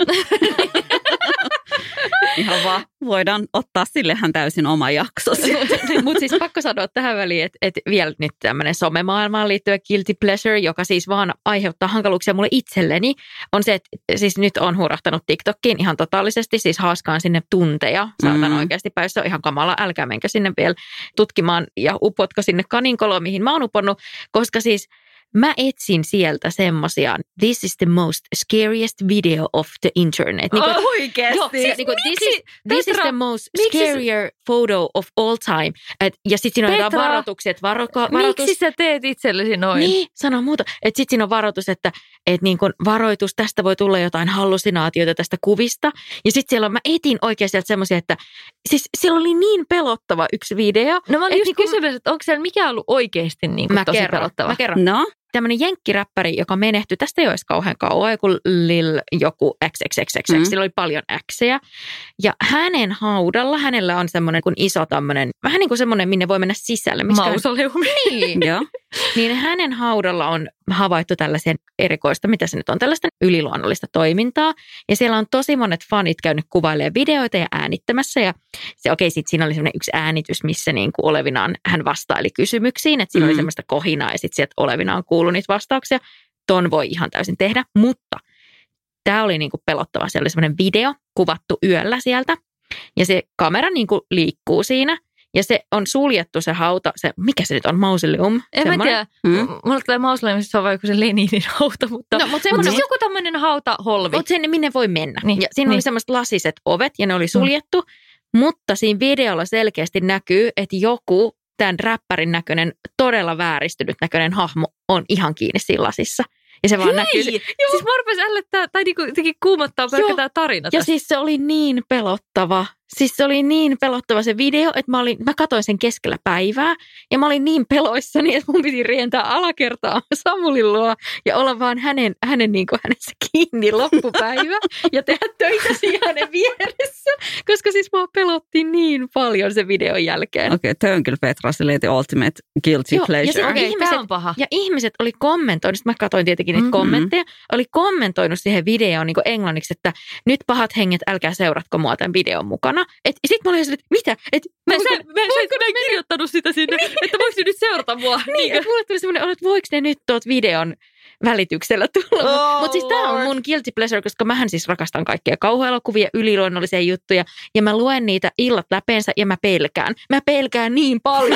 Ihan vaan voidaan ottaa sillehän täysin oma jaksosi.
Mutta siis pakko sanoa tähän väliin, että et vielä nyt tämmöinen somemaailmaan liittyvä guilty pleasure, joka siis vaan aiheuttaa hankaluuksia mulle itselleni, on se, että siis nyt on hurahtanut TikTokiin ihan totaalisesti, siis haaskaan sinne tunteja, saatan mm. oikeasti päissä, on ihan kamala, älkää menkö sinne vielä tutkimaan ja upotko sinne kaninkoloon, mihin mä oon uponnut, koska siis mä etsin sieltä semmosia, this is the most scariest video of the internet. Niin kuin,
oh, oikeesti?
Joo, siis niin kuin, this, is, this Petra, is the most scarier se... photo of all time. Et, ja sit siinä on jotain varoituksia, että varoka, varoitus.
Miksi sä teet itsellesi noin?
Niin, sano muuta. Että sit siinä on varoitus, että et niin kuin varoitus, tästä voi tulla jotain hallusinaatioita tästä kuvista. Ja sit siellä on, mä etin oikein sieltä semmosia, että siis siellä oli niin pelottava yksi video.
No mä olin just niin kuin, kysymässä, että onko siellä mikä ollut oikeasti niin kuin tosi
kerron,
pelottava?
Mä kerron.
No?
Tämmöinen jenkkiräppäri, joka menehtyi, tästä ei olisi kauhean kauan, joku Lil joku XXXX, mm. sillä oli paljon X:ejä. Ja hänen haudalla, hänellä on semmoinen kuin iso tämmöinen, vähän niin kuin semmoinen, minne voi mennä sisälle.
Mausoleumi.
Niin. Niin hänen haudalla on havaittu tällaisen erikoista, mitä se nyt on, tällaista yliluonnollista toimintaa. Ja siellä on tosi monet fanit käynyt kuvailemaan videoita ja äänittämässä. Ja se, okei, sitten siinä oli semmoinen yksi äänitys, missä niin kuin olevinaan hän vastaili kysymyksiin. Että siinä mm. oli semmoista kohinaa ja sitten sieltä olevinaan kuului niitä vastauksia. Ton voi ihan täysin tehdä, mutta tämä oli niin kuin pelottava. Se oli semmoinen video kuvattu yöllä sieltä ja se kamera niin kuin liikkuu siinä. Ja se on suljettu se hauta, se, mikä se nyt on, mausoleum?
En mä tiedä, mm. mulla tulee mausoleumissa on vaikka se Leninin hauta, mutta, no, mutta, mutta siis joku tämmöinen hautaholvi.
Mutta sinne minne voi mennä.
Niin.
Ja siinä
niin.
oli semmoiset lasiset ovet ja ne oli suljettu, mm. mutta siinä videolla selkeästi näkyy, että joku tämän räppärin näköinen, todella vääristynyt näköinen hahmo on ihan kiinni siinä lasissa. Ja se vaan
Hei!
näkyy. Se,
siis mä rupesin ällöttää, tai niinku kuumottaa pelkkä tämä tarina
ja
tästä.
siis se oli niin pelottava. Siis se oli niin pelottava se video, että mä, olin, mä katsoin sen keskellä päivää. Ja mä olin niin peloissani, että mun piti rientää alakertaa Samulin luo. Ja olla vaan hänen, hänen niin kuin hänessä kiinni loppupäivä. Ja tehdä töitä siinä hänen vieressä. Koska siis mua pelotti niin paljon se videon jälkeen.
Okei, okay, tämä on kyllä Petra silleen the ultimate guilty
Joo,
pleasure.
Ja, se,
okay,
ihmiset,
on paha.
ja ihmiset oli kommentoinut, mä katsoin tietenkin niitä mm-hmm. kommentteja, oli kommentoinut siihen videoon niin kuin englanniksi, että nyt pahat henget, älkää seuratko mua tämän videon mukana. Sitten mä olin että mitä? Et,
mä en, voiko, mä en, voiko ne kirjoittanut sitä sinne, niin. Että voiko ne nyt seurata mua?
Niin, että mulle tuli semmoinen, että voiko ne nyt tuot videon välityksellä tulla.
Oh,
Mutta siis tämä on mun guilty pleasure, koska mähän siis rakastan kaikkia kauhuelokuvia, yliluonnollisia juttuja. Ja mä luen niitä illat läpeensä ja mä pelkään. Mä pelkään niin paljon.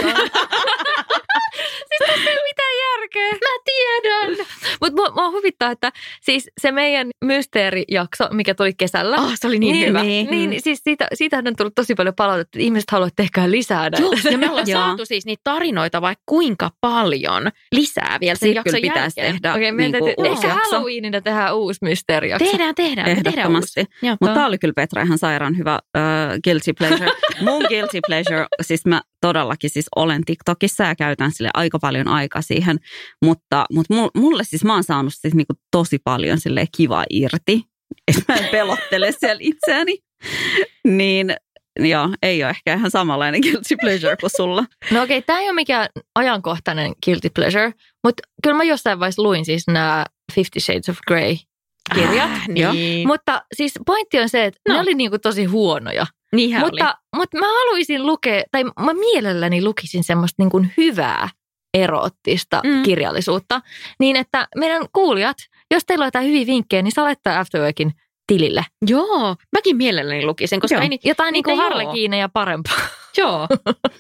Siis tässä ei ole mitään järkeä.
Mä tiedän.
Mutta mua, mua huvittaa, että siis se meidän mysteerijakso, mikä tuli kesällä.
Oh, se oli niin,
niin
hyvä.
Niin, niin mm. siis siitä, siitähän on tullut tosi paljon palautetta, että ihmiset haluavat tehkää lisää näitä.
Joo, ja me ollaan saatu siis niitä tarinoita vaikka kuinka paljon lisää vielä sen jakson jälkeen.
Pitäisi tehdä.
Okei, okay, niin ehkä Halloweenina tehdään uusi mysteerijakso.
Tehdään, tehdään.
Ehdottomasti. Mutta tämä oli kyllä Petra ihan sairaan hyvä uh, guilty pleasure. Mun guilty pleasure, siis mä todellakin siis olen TikTokissa ja käytän sille aika paljon aikaa siihen, mutta, mutta mulle siis mä oon saanut siis niinku tosi paljon sille kiva irti, että mä en pelottele siellä itseäni, niin joo, ei ole ehkä ihan samanlainen guilty pleasure kuin sulla.
No okei, okay, tämä ei ole mikään ajankohtainen guilty pleasure, mutta kyllä mä jossain vaiheessa luin siis nämä Fifty Shades of Grey kirjat.
Ah, niin.
Mutta siis pointti on se, että no. ne oli niinku tosi huonoja.
Niinhän
mutta,
oli.
mutta mä haluaisin lukea, tai mä mielelläni lukisin semmoista niin kuin hyvää eroottista mm. kirjallisuutta. Niin että meidän kuulijat, jos teillä on jotain hyviä vinkkejä, niin saa laittaa Afterworkin tilille.
Joo, mäkin mielelläni lukisin, koska ei niitä...
Jotain niin kuin harlekiineja parempaa.
Joo.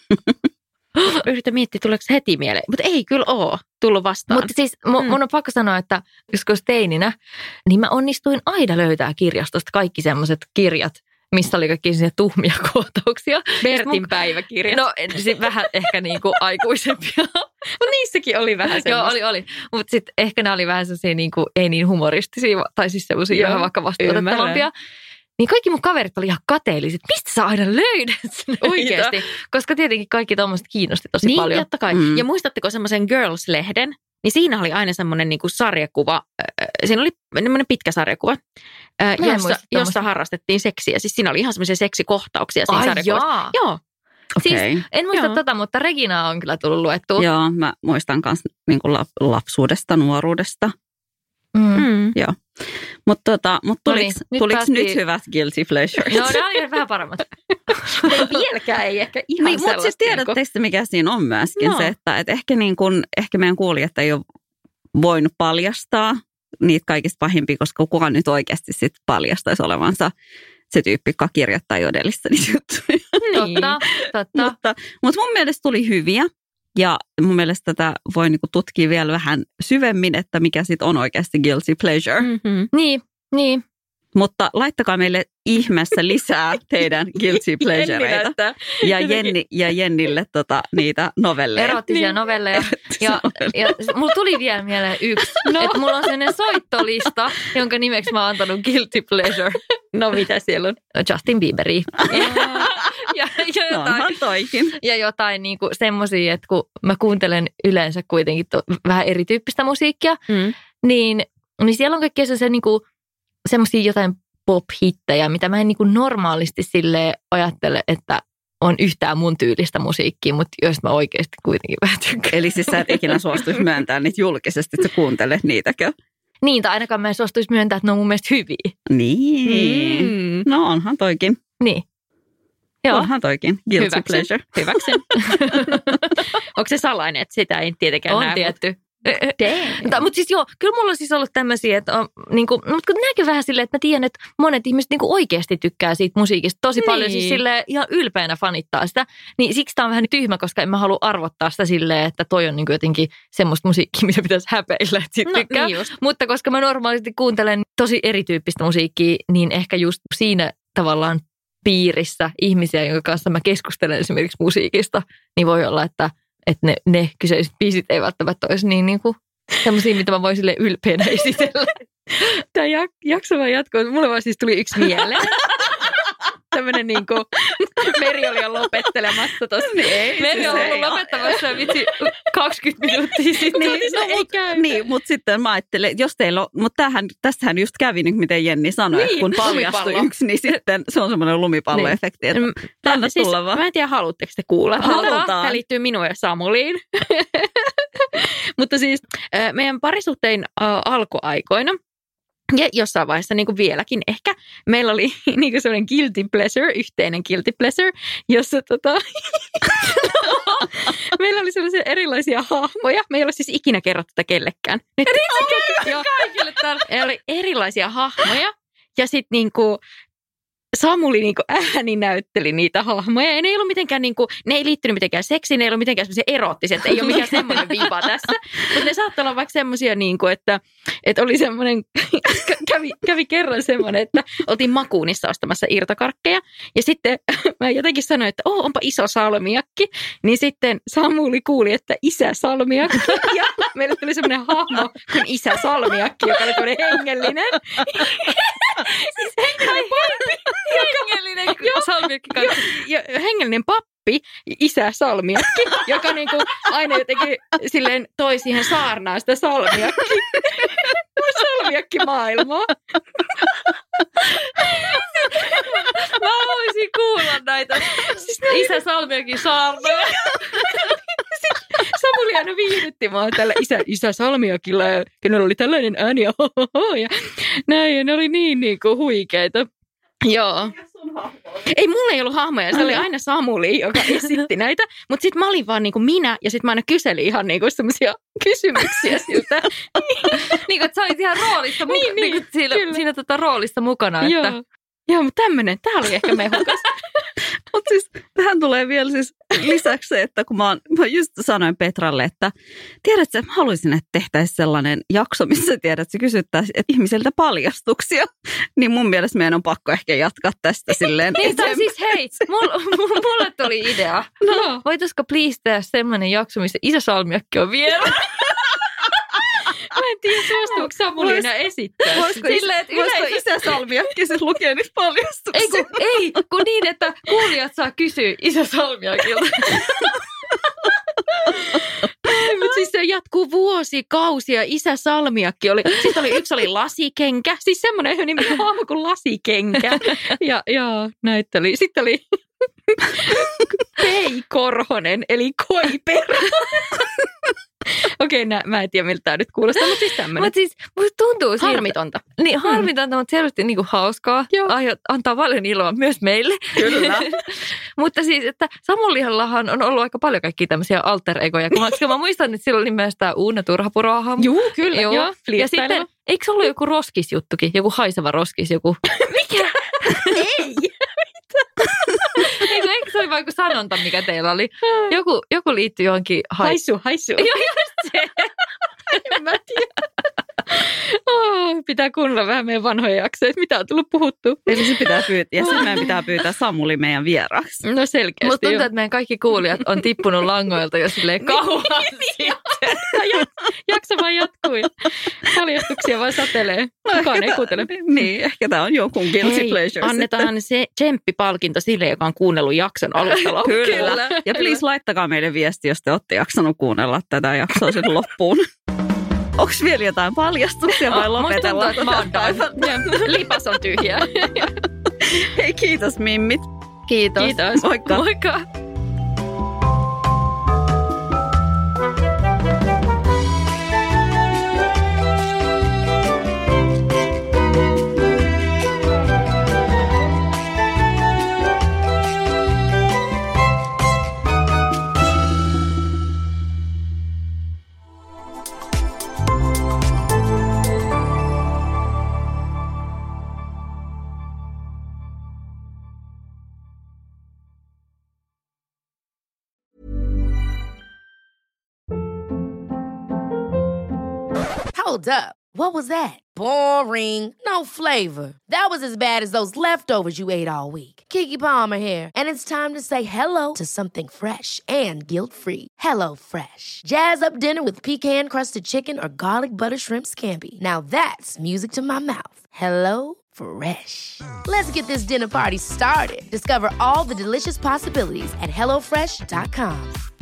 Yritän miettiä, tuleeko heti mieleen. Mutta ei kyllä ole tullut vastaan.
Mutta siis mun, mm. mun on pakko sanoa, että joskus teininä, niin mä onnistuin aina löytää kirjastosta kaikki semmoiset kirjat, missä oli kaikki tuhmia kohtauksia.
Bertin mun... päiväkirjat.
No siis vähän ehkä niin kuin aikuisempia.
Mutta niissäkin oli vähän semmoista.
Joo, oli, oli. Mutta sitten ehkä nämä oli vähän sellaisia niin kuin, ei niin humoristisia, tai siis semmoisia vähän vakavasti otettavampia. Niin kaikki mun kaverit oli ihan kateelliset. Mistä sä aina löydät näitä?
Oikeasti.
Koska tietenkin kaikki tuommoiset kiinnosti tosi
niin,
paljon.
Niin, totta kai. Mm. Ja muistatteko semmoisen Girls-lehden? Niin siinä oli aina semmoinen niinku sarjakuva. Siinä oli semmoinen pitkä sarjakuva, jossa, jossa harrastettiin seksiä. Siis siinä oli ihan semmoisia seksikohtauksia siinä
Ai
sarjakuvassa.
Jaa.
Joo.
Siis
Okay.
en muista Joo. tätä, mutta Reginaa on kyllä tullut luettua.
Joo, mä muistan myös niin lapsuudesta, nuoruudesta.
Mm.
Mm. Joo. Mutta tota, mut tuliko
nyt,
nyt,
päästiin...
nyt hyvät guilty pleasures?
No ne oli vähän paremmat.
Vieläkään ei ehkä ihan
niin, mutta siis tiedättekö te, mikä siinä on myöskin no. se, että et ehkä, niin kun, ehkä meidän kuulijat ei ole voinut paljastaa niitä kaikista pahimpia, koska kukaan nyt oikeasti sit paljastaisi olevansa se tyyppi, joka kirjoittaa jodellista niitä juttuja.
Totta, totta.
mutta, mutta mun mielestä tuli hyviä. Ja mun mielestä tätä voi niinku tutkia vielä vähän syvemmin, että mikä sitten on oikeasti guilty pleasure.
Mm-hmm. Niin, niin.
Mutta laittakaa meille ihmeessä lisää teidän guilty pleasureita. ja, Jenni, ja Jennille tota, niitä novelleja.
Erottisia niin. novelleja. Ja, ja mulla tuli vielä mieleen yksi. No. Että mulla on sellainen soittolista, jonka nimeksi mä oon antanut guilty pleasure.
No mitä siellä on?
Justin Bieberi. Ja, ja
jotain, toikin.
Ja jotain niinku semmosia, että kun mä kuuntelen yleensä kuitenkin to, vähän erityyppistä musiikkia, mm. niin, niin siellä on kaikkea se niinku, semmosia jotain pop-hittejä, mitä mä en niinku normaalisti silleen ajattele, että on yhtään mun tyylistä musiikkia, mutta joista mä oikeasti kuitenkin vähän tykkään.
Eli siis sä et ikinä suostuisi myöntämään niitä julkisesti, että sä kuuntelet niitäkö?
Niin, tai ainakaan mä en suostuisi myöntää, että ne on mun mielestä hyviä.
Niin. Mm. No onhan toikin.
Niin. Joo.
Onhan toikin. Guilty Hyväksyn. pleasure.
Hyväksyn. Onko se salainen, että sitä ei tietenkään
on
näe?
On tietty. Mutta siis joo, kyllä mulla on siis ollut tämmöisiä, että on, niinku, mutta näkö vähän silleen, että mä tiedän, että monet ihmiset niinku oikeasti tykkää siitä musiikista tosi niin. paljon, siis silleen ihan ylpeänä fanittaa sitä. Niin siksi tää on vähän tyhmä, koska en mä halua arvottaa sitä silleen, että toi on niinku jotenkin semmoista musiikkia, mitä pitäisi häpeillä, että siitä no, tykkää. Niin mutta koska mä normaalisti kuuntelen tosi erityyppistä musiikkia, niin ehkä just siinä tavallaan piirissä ihmisiä, jonka kanssa mä keskustelen esimerkiksi musiikista, niin voi olla, että, että ne, ne kyseiset biisit ei välttämättä olisi niin, niin kuin sellaisia, mitä mä voin sille ylpeänä esitellä.
Tämä jakso vaan jatkuu. Mulle vaan siis tuli yksi mieleen. Tämmöinen niin kuin Meri oli jo lopettelemassa tossa.
Niin, Meri on ollut lopettamassa vitsi kaksikymmentä minuuttia sitten.
Niin, no, mut, niin mutta sitten mä ajattelen, jos teillä on, mutta tämähän, tästähän just kävi nyt, miten Jenni sanoi, niin, että kun paljastui yksi, niin sitten se on semmoinen lumipalloefekti. Niin. Tänne
siis,
tulla vaan.
Mä en tiedä, haluatteko te kuulla.
Halutaan.
Tämä liittyy minun ja Samuliin. Mutta siis meidän parisuhteen alkuaikoina, ja jossain vaiheessa niin kuin vieläkin ehkä, meillä oli niin kuin sellainen guilty pleasure, yhteinen guilty pleasure, jossa tota, meillä oli sellaisia erilaisia hahmoja. Me ei ole siis ikinä kerrottu tätä kellekään. Nyt,
joo, kaikille täällä.
Meillä oli erilaisia hahmoja ja sitten niin kuin Samuli niinku ääni näytteli niitä hahmoja. Ja ne ei ollut mitenkään, niinku, ne ei liittynyt mitenkään seksiin, ne ei ollut mitenkään semmoisia eroottisia, että ei ole mikään semmoinen viipa tässä. Mutta ne saattaa olla vaikka semmoisia, niinku, että, että oli semmoinen, kävi, kävi kerran semmoinen, että oltiin Makuunissa ostamassa irtokarkkeja. Ja sitten mä jotenkin sanoin, että oh, onpa iso salmiakki. Niin sitten Samuli kuuli, että isä salmiakki. Ja meille tuli semmoinen hahmo kuin isä salmiakki, joka oli tämmöinen hengellinen. Siis hengellinen pappi.
Hengellinen salmiakki kanssa.
Jo, jo, hengellinen pappi, isä salmiakki, joka niinku aina jotenkin silleen toi siihen saarnaan sitä salmiakki. Salmiakki maailmaa.
Mä haluaisin kuulla näitä siis isä salmiakin saarnoja.
Samuli aina viihdytti mua tällä isä, isä salmiakilla ja kenellä oli tällainen ääni ja, ja näin ja ne oli niin, niin kuin huikeita. Joo.
Mikä sun
Ei, mulla ei ollut hahmoja. Se oli aina Samuli, joka esitti näitä. Mutta sitten mä olin vaan niinku minä ja sitten mä aina kyselin ihan niinku semmoisia kysymyksiä siltä.
Niin kuin, että sä olit ihan roolissa, muka- niin, niin, niin, siinä, siinä tota roolissa mukana. Että...
Joo. Joo, mutta tämmöinen, tää oli ehkä mehukas.
Mutta siis tähän tulee vielä siis lisäksi se, että kun mä, oon, mä just sanoin Petralle, että tiedätkö, mä haluaisin, että tehtäisiin sellainen jakso, missä tiedät, että kysyttäisiin ihmisiltä paljastuksia. Niin mun mielestä meidän on pakko ehkä jatkaa tästä silleen.
Niin, tai siis hei, mulle, mulle tuli idea. No. Voitaisiko please tehdä semmoinen jakso, missä Isä Salmiakki on vielä?
Mä en tiedä, suostuuko Samulina esittää.
Voisiko, Silleen, että voisiko yleisö... Isä Salmiakki siis lukea niitä paljastuksia?
Ei, kun, ei, kun niin, että kuulijat saa kysyä Isä Salmiakilta.
Mutta siis se jatkuu vuosikausia. Isä Salmiakki oli, sitten oli, yksi oli Lasikenkä. Siis semmoinen nimi hahmo kuin Lasikenkä. Ja, ja näytteli. Sitten oli Pei Korhonen, eli Koiperä. Okei, okay, mä en tiedä miltä tämä nyt kuulostaa, mutta siis tämmöinen.
Mutta siis musta tuntuu siitä.
Harmitonta.
Niin, harmitonta, mm. mutta selvästi niinku hauskaa. Aiot, antaa paljon iloa myös meille.
Kyllä.
Mutta siis, että Samulillahan on ollut aika paljon kaikkia tämmöisiä alter-egoja. Kun mä, mä muistan, että silloin oli myös tämä Uuna Turhapuroham.
Juu, kyllä. Joo.
Joo. Ja sitten, eikö se ollut joku roskisjuttukin? Joku haiseva roskis, joku...
Mikä? Ei!
Eikö, eikö se oli vain joku sanonta, mikä teillä oli? Joku, joku liittyi johonkin... Hai...
Haisu, haisu.
Joo, just se.
En mä tiedä. Oh, pitää kuunnella vähän meidän vanhoja jaksoja, että mitä on tullut puhuttu.
Eli se pitää pyytää. Ja sitten meidän pitää pyytää Samuli meidän vieraaksi.
No selkeästi.
Musta tuntuu, että meidän kaikki kuulijat on tippunut langoilta jo silleen kauan sitten.
Jakso vaan jatkui. Paljastuksia vaan satelee. Kukaan ei kuuntele.
Niin, ehkä tämä on jonkun guilty pleasure.
Annetaan se tsemppipalkinto sille, joka on kuunnellut jakson alusta loppuun.
Kyllä. Ja please laittakaa meille viesti, jos te olette jaksanut kuunnella tätä jaksoa sen loppuun. Onko vielä jotain paljastuksia vai lopetellaan?
Musta tuntuu, että mä oon
lipas on tyhjä.
Hei, kiitos mimmit.
Kiitos.
Kiitos.
Moikka.
Moikka.
Hold up. What was that? Boring. No flavor. That was as bad as those leftovers you ate all week. Keke Palmer here, and it's time to say hello to something fresh and guilt-free. Hello Fresh. Jazz up dinner with pecan-crusted chicken or garlic butter shrimp scampi. Now that's music to my mouth. Hello Fresh. Let's get this dinner party started. Discover all the delicious possibilities at hello fresh dot com.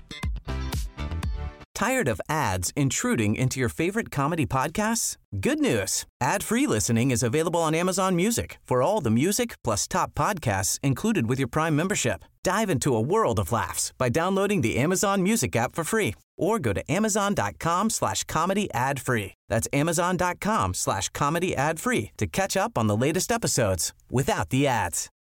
Tired of ads intruding into your favorite comedy podcasts? Good news. Ad-free listening is available on Amazon Music for all the music plus top podcasts included with your Prime membership. Dive into a world of laughs by downloading the Amazon Music app for free or go to amazon.com slash comedy ad free. That's amazon.com slash comedy ad free to catch up on the latest episodes without the ads.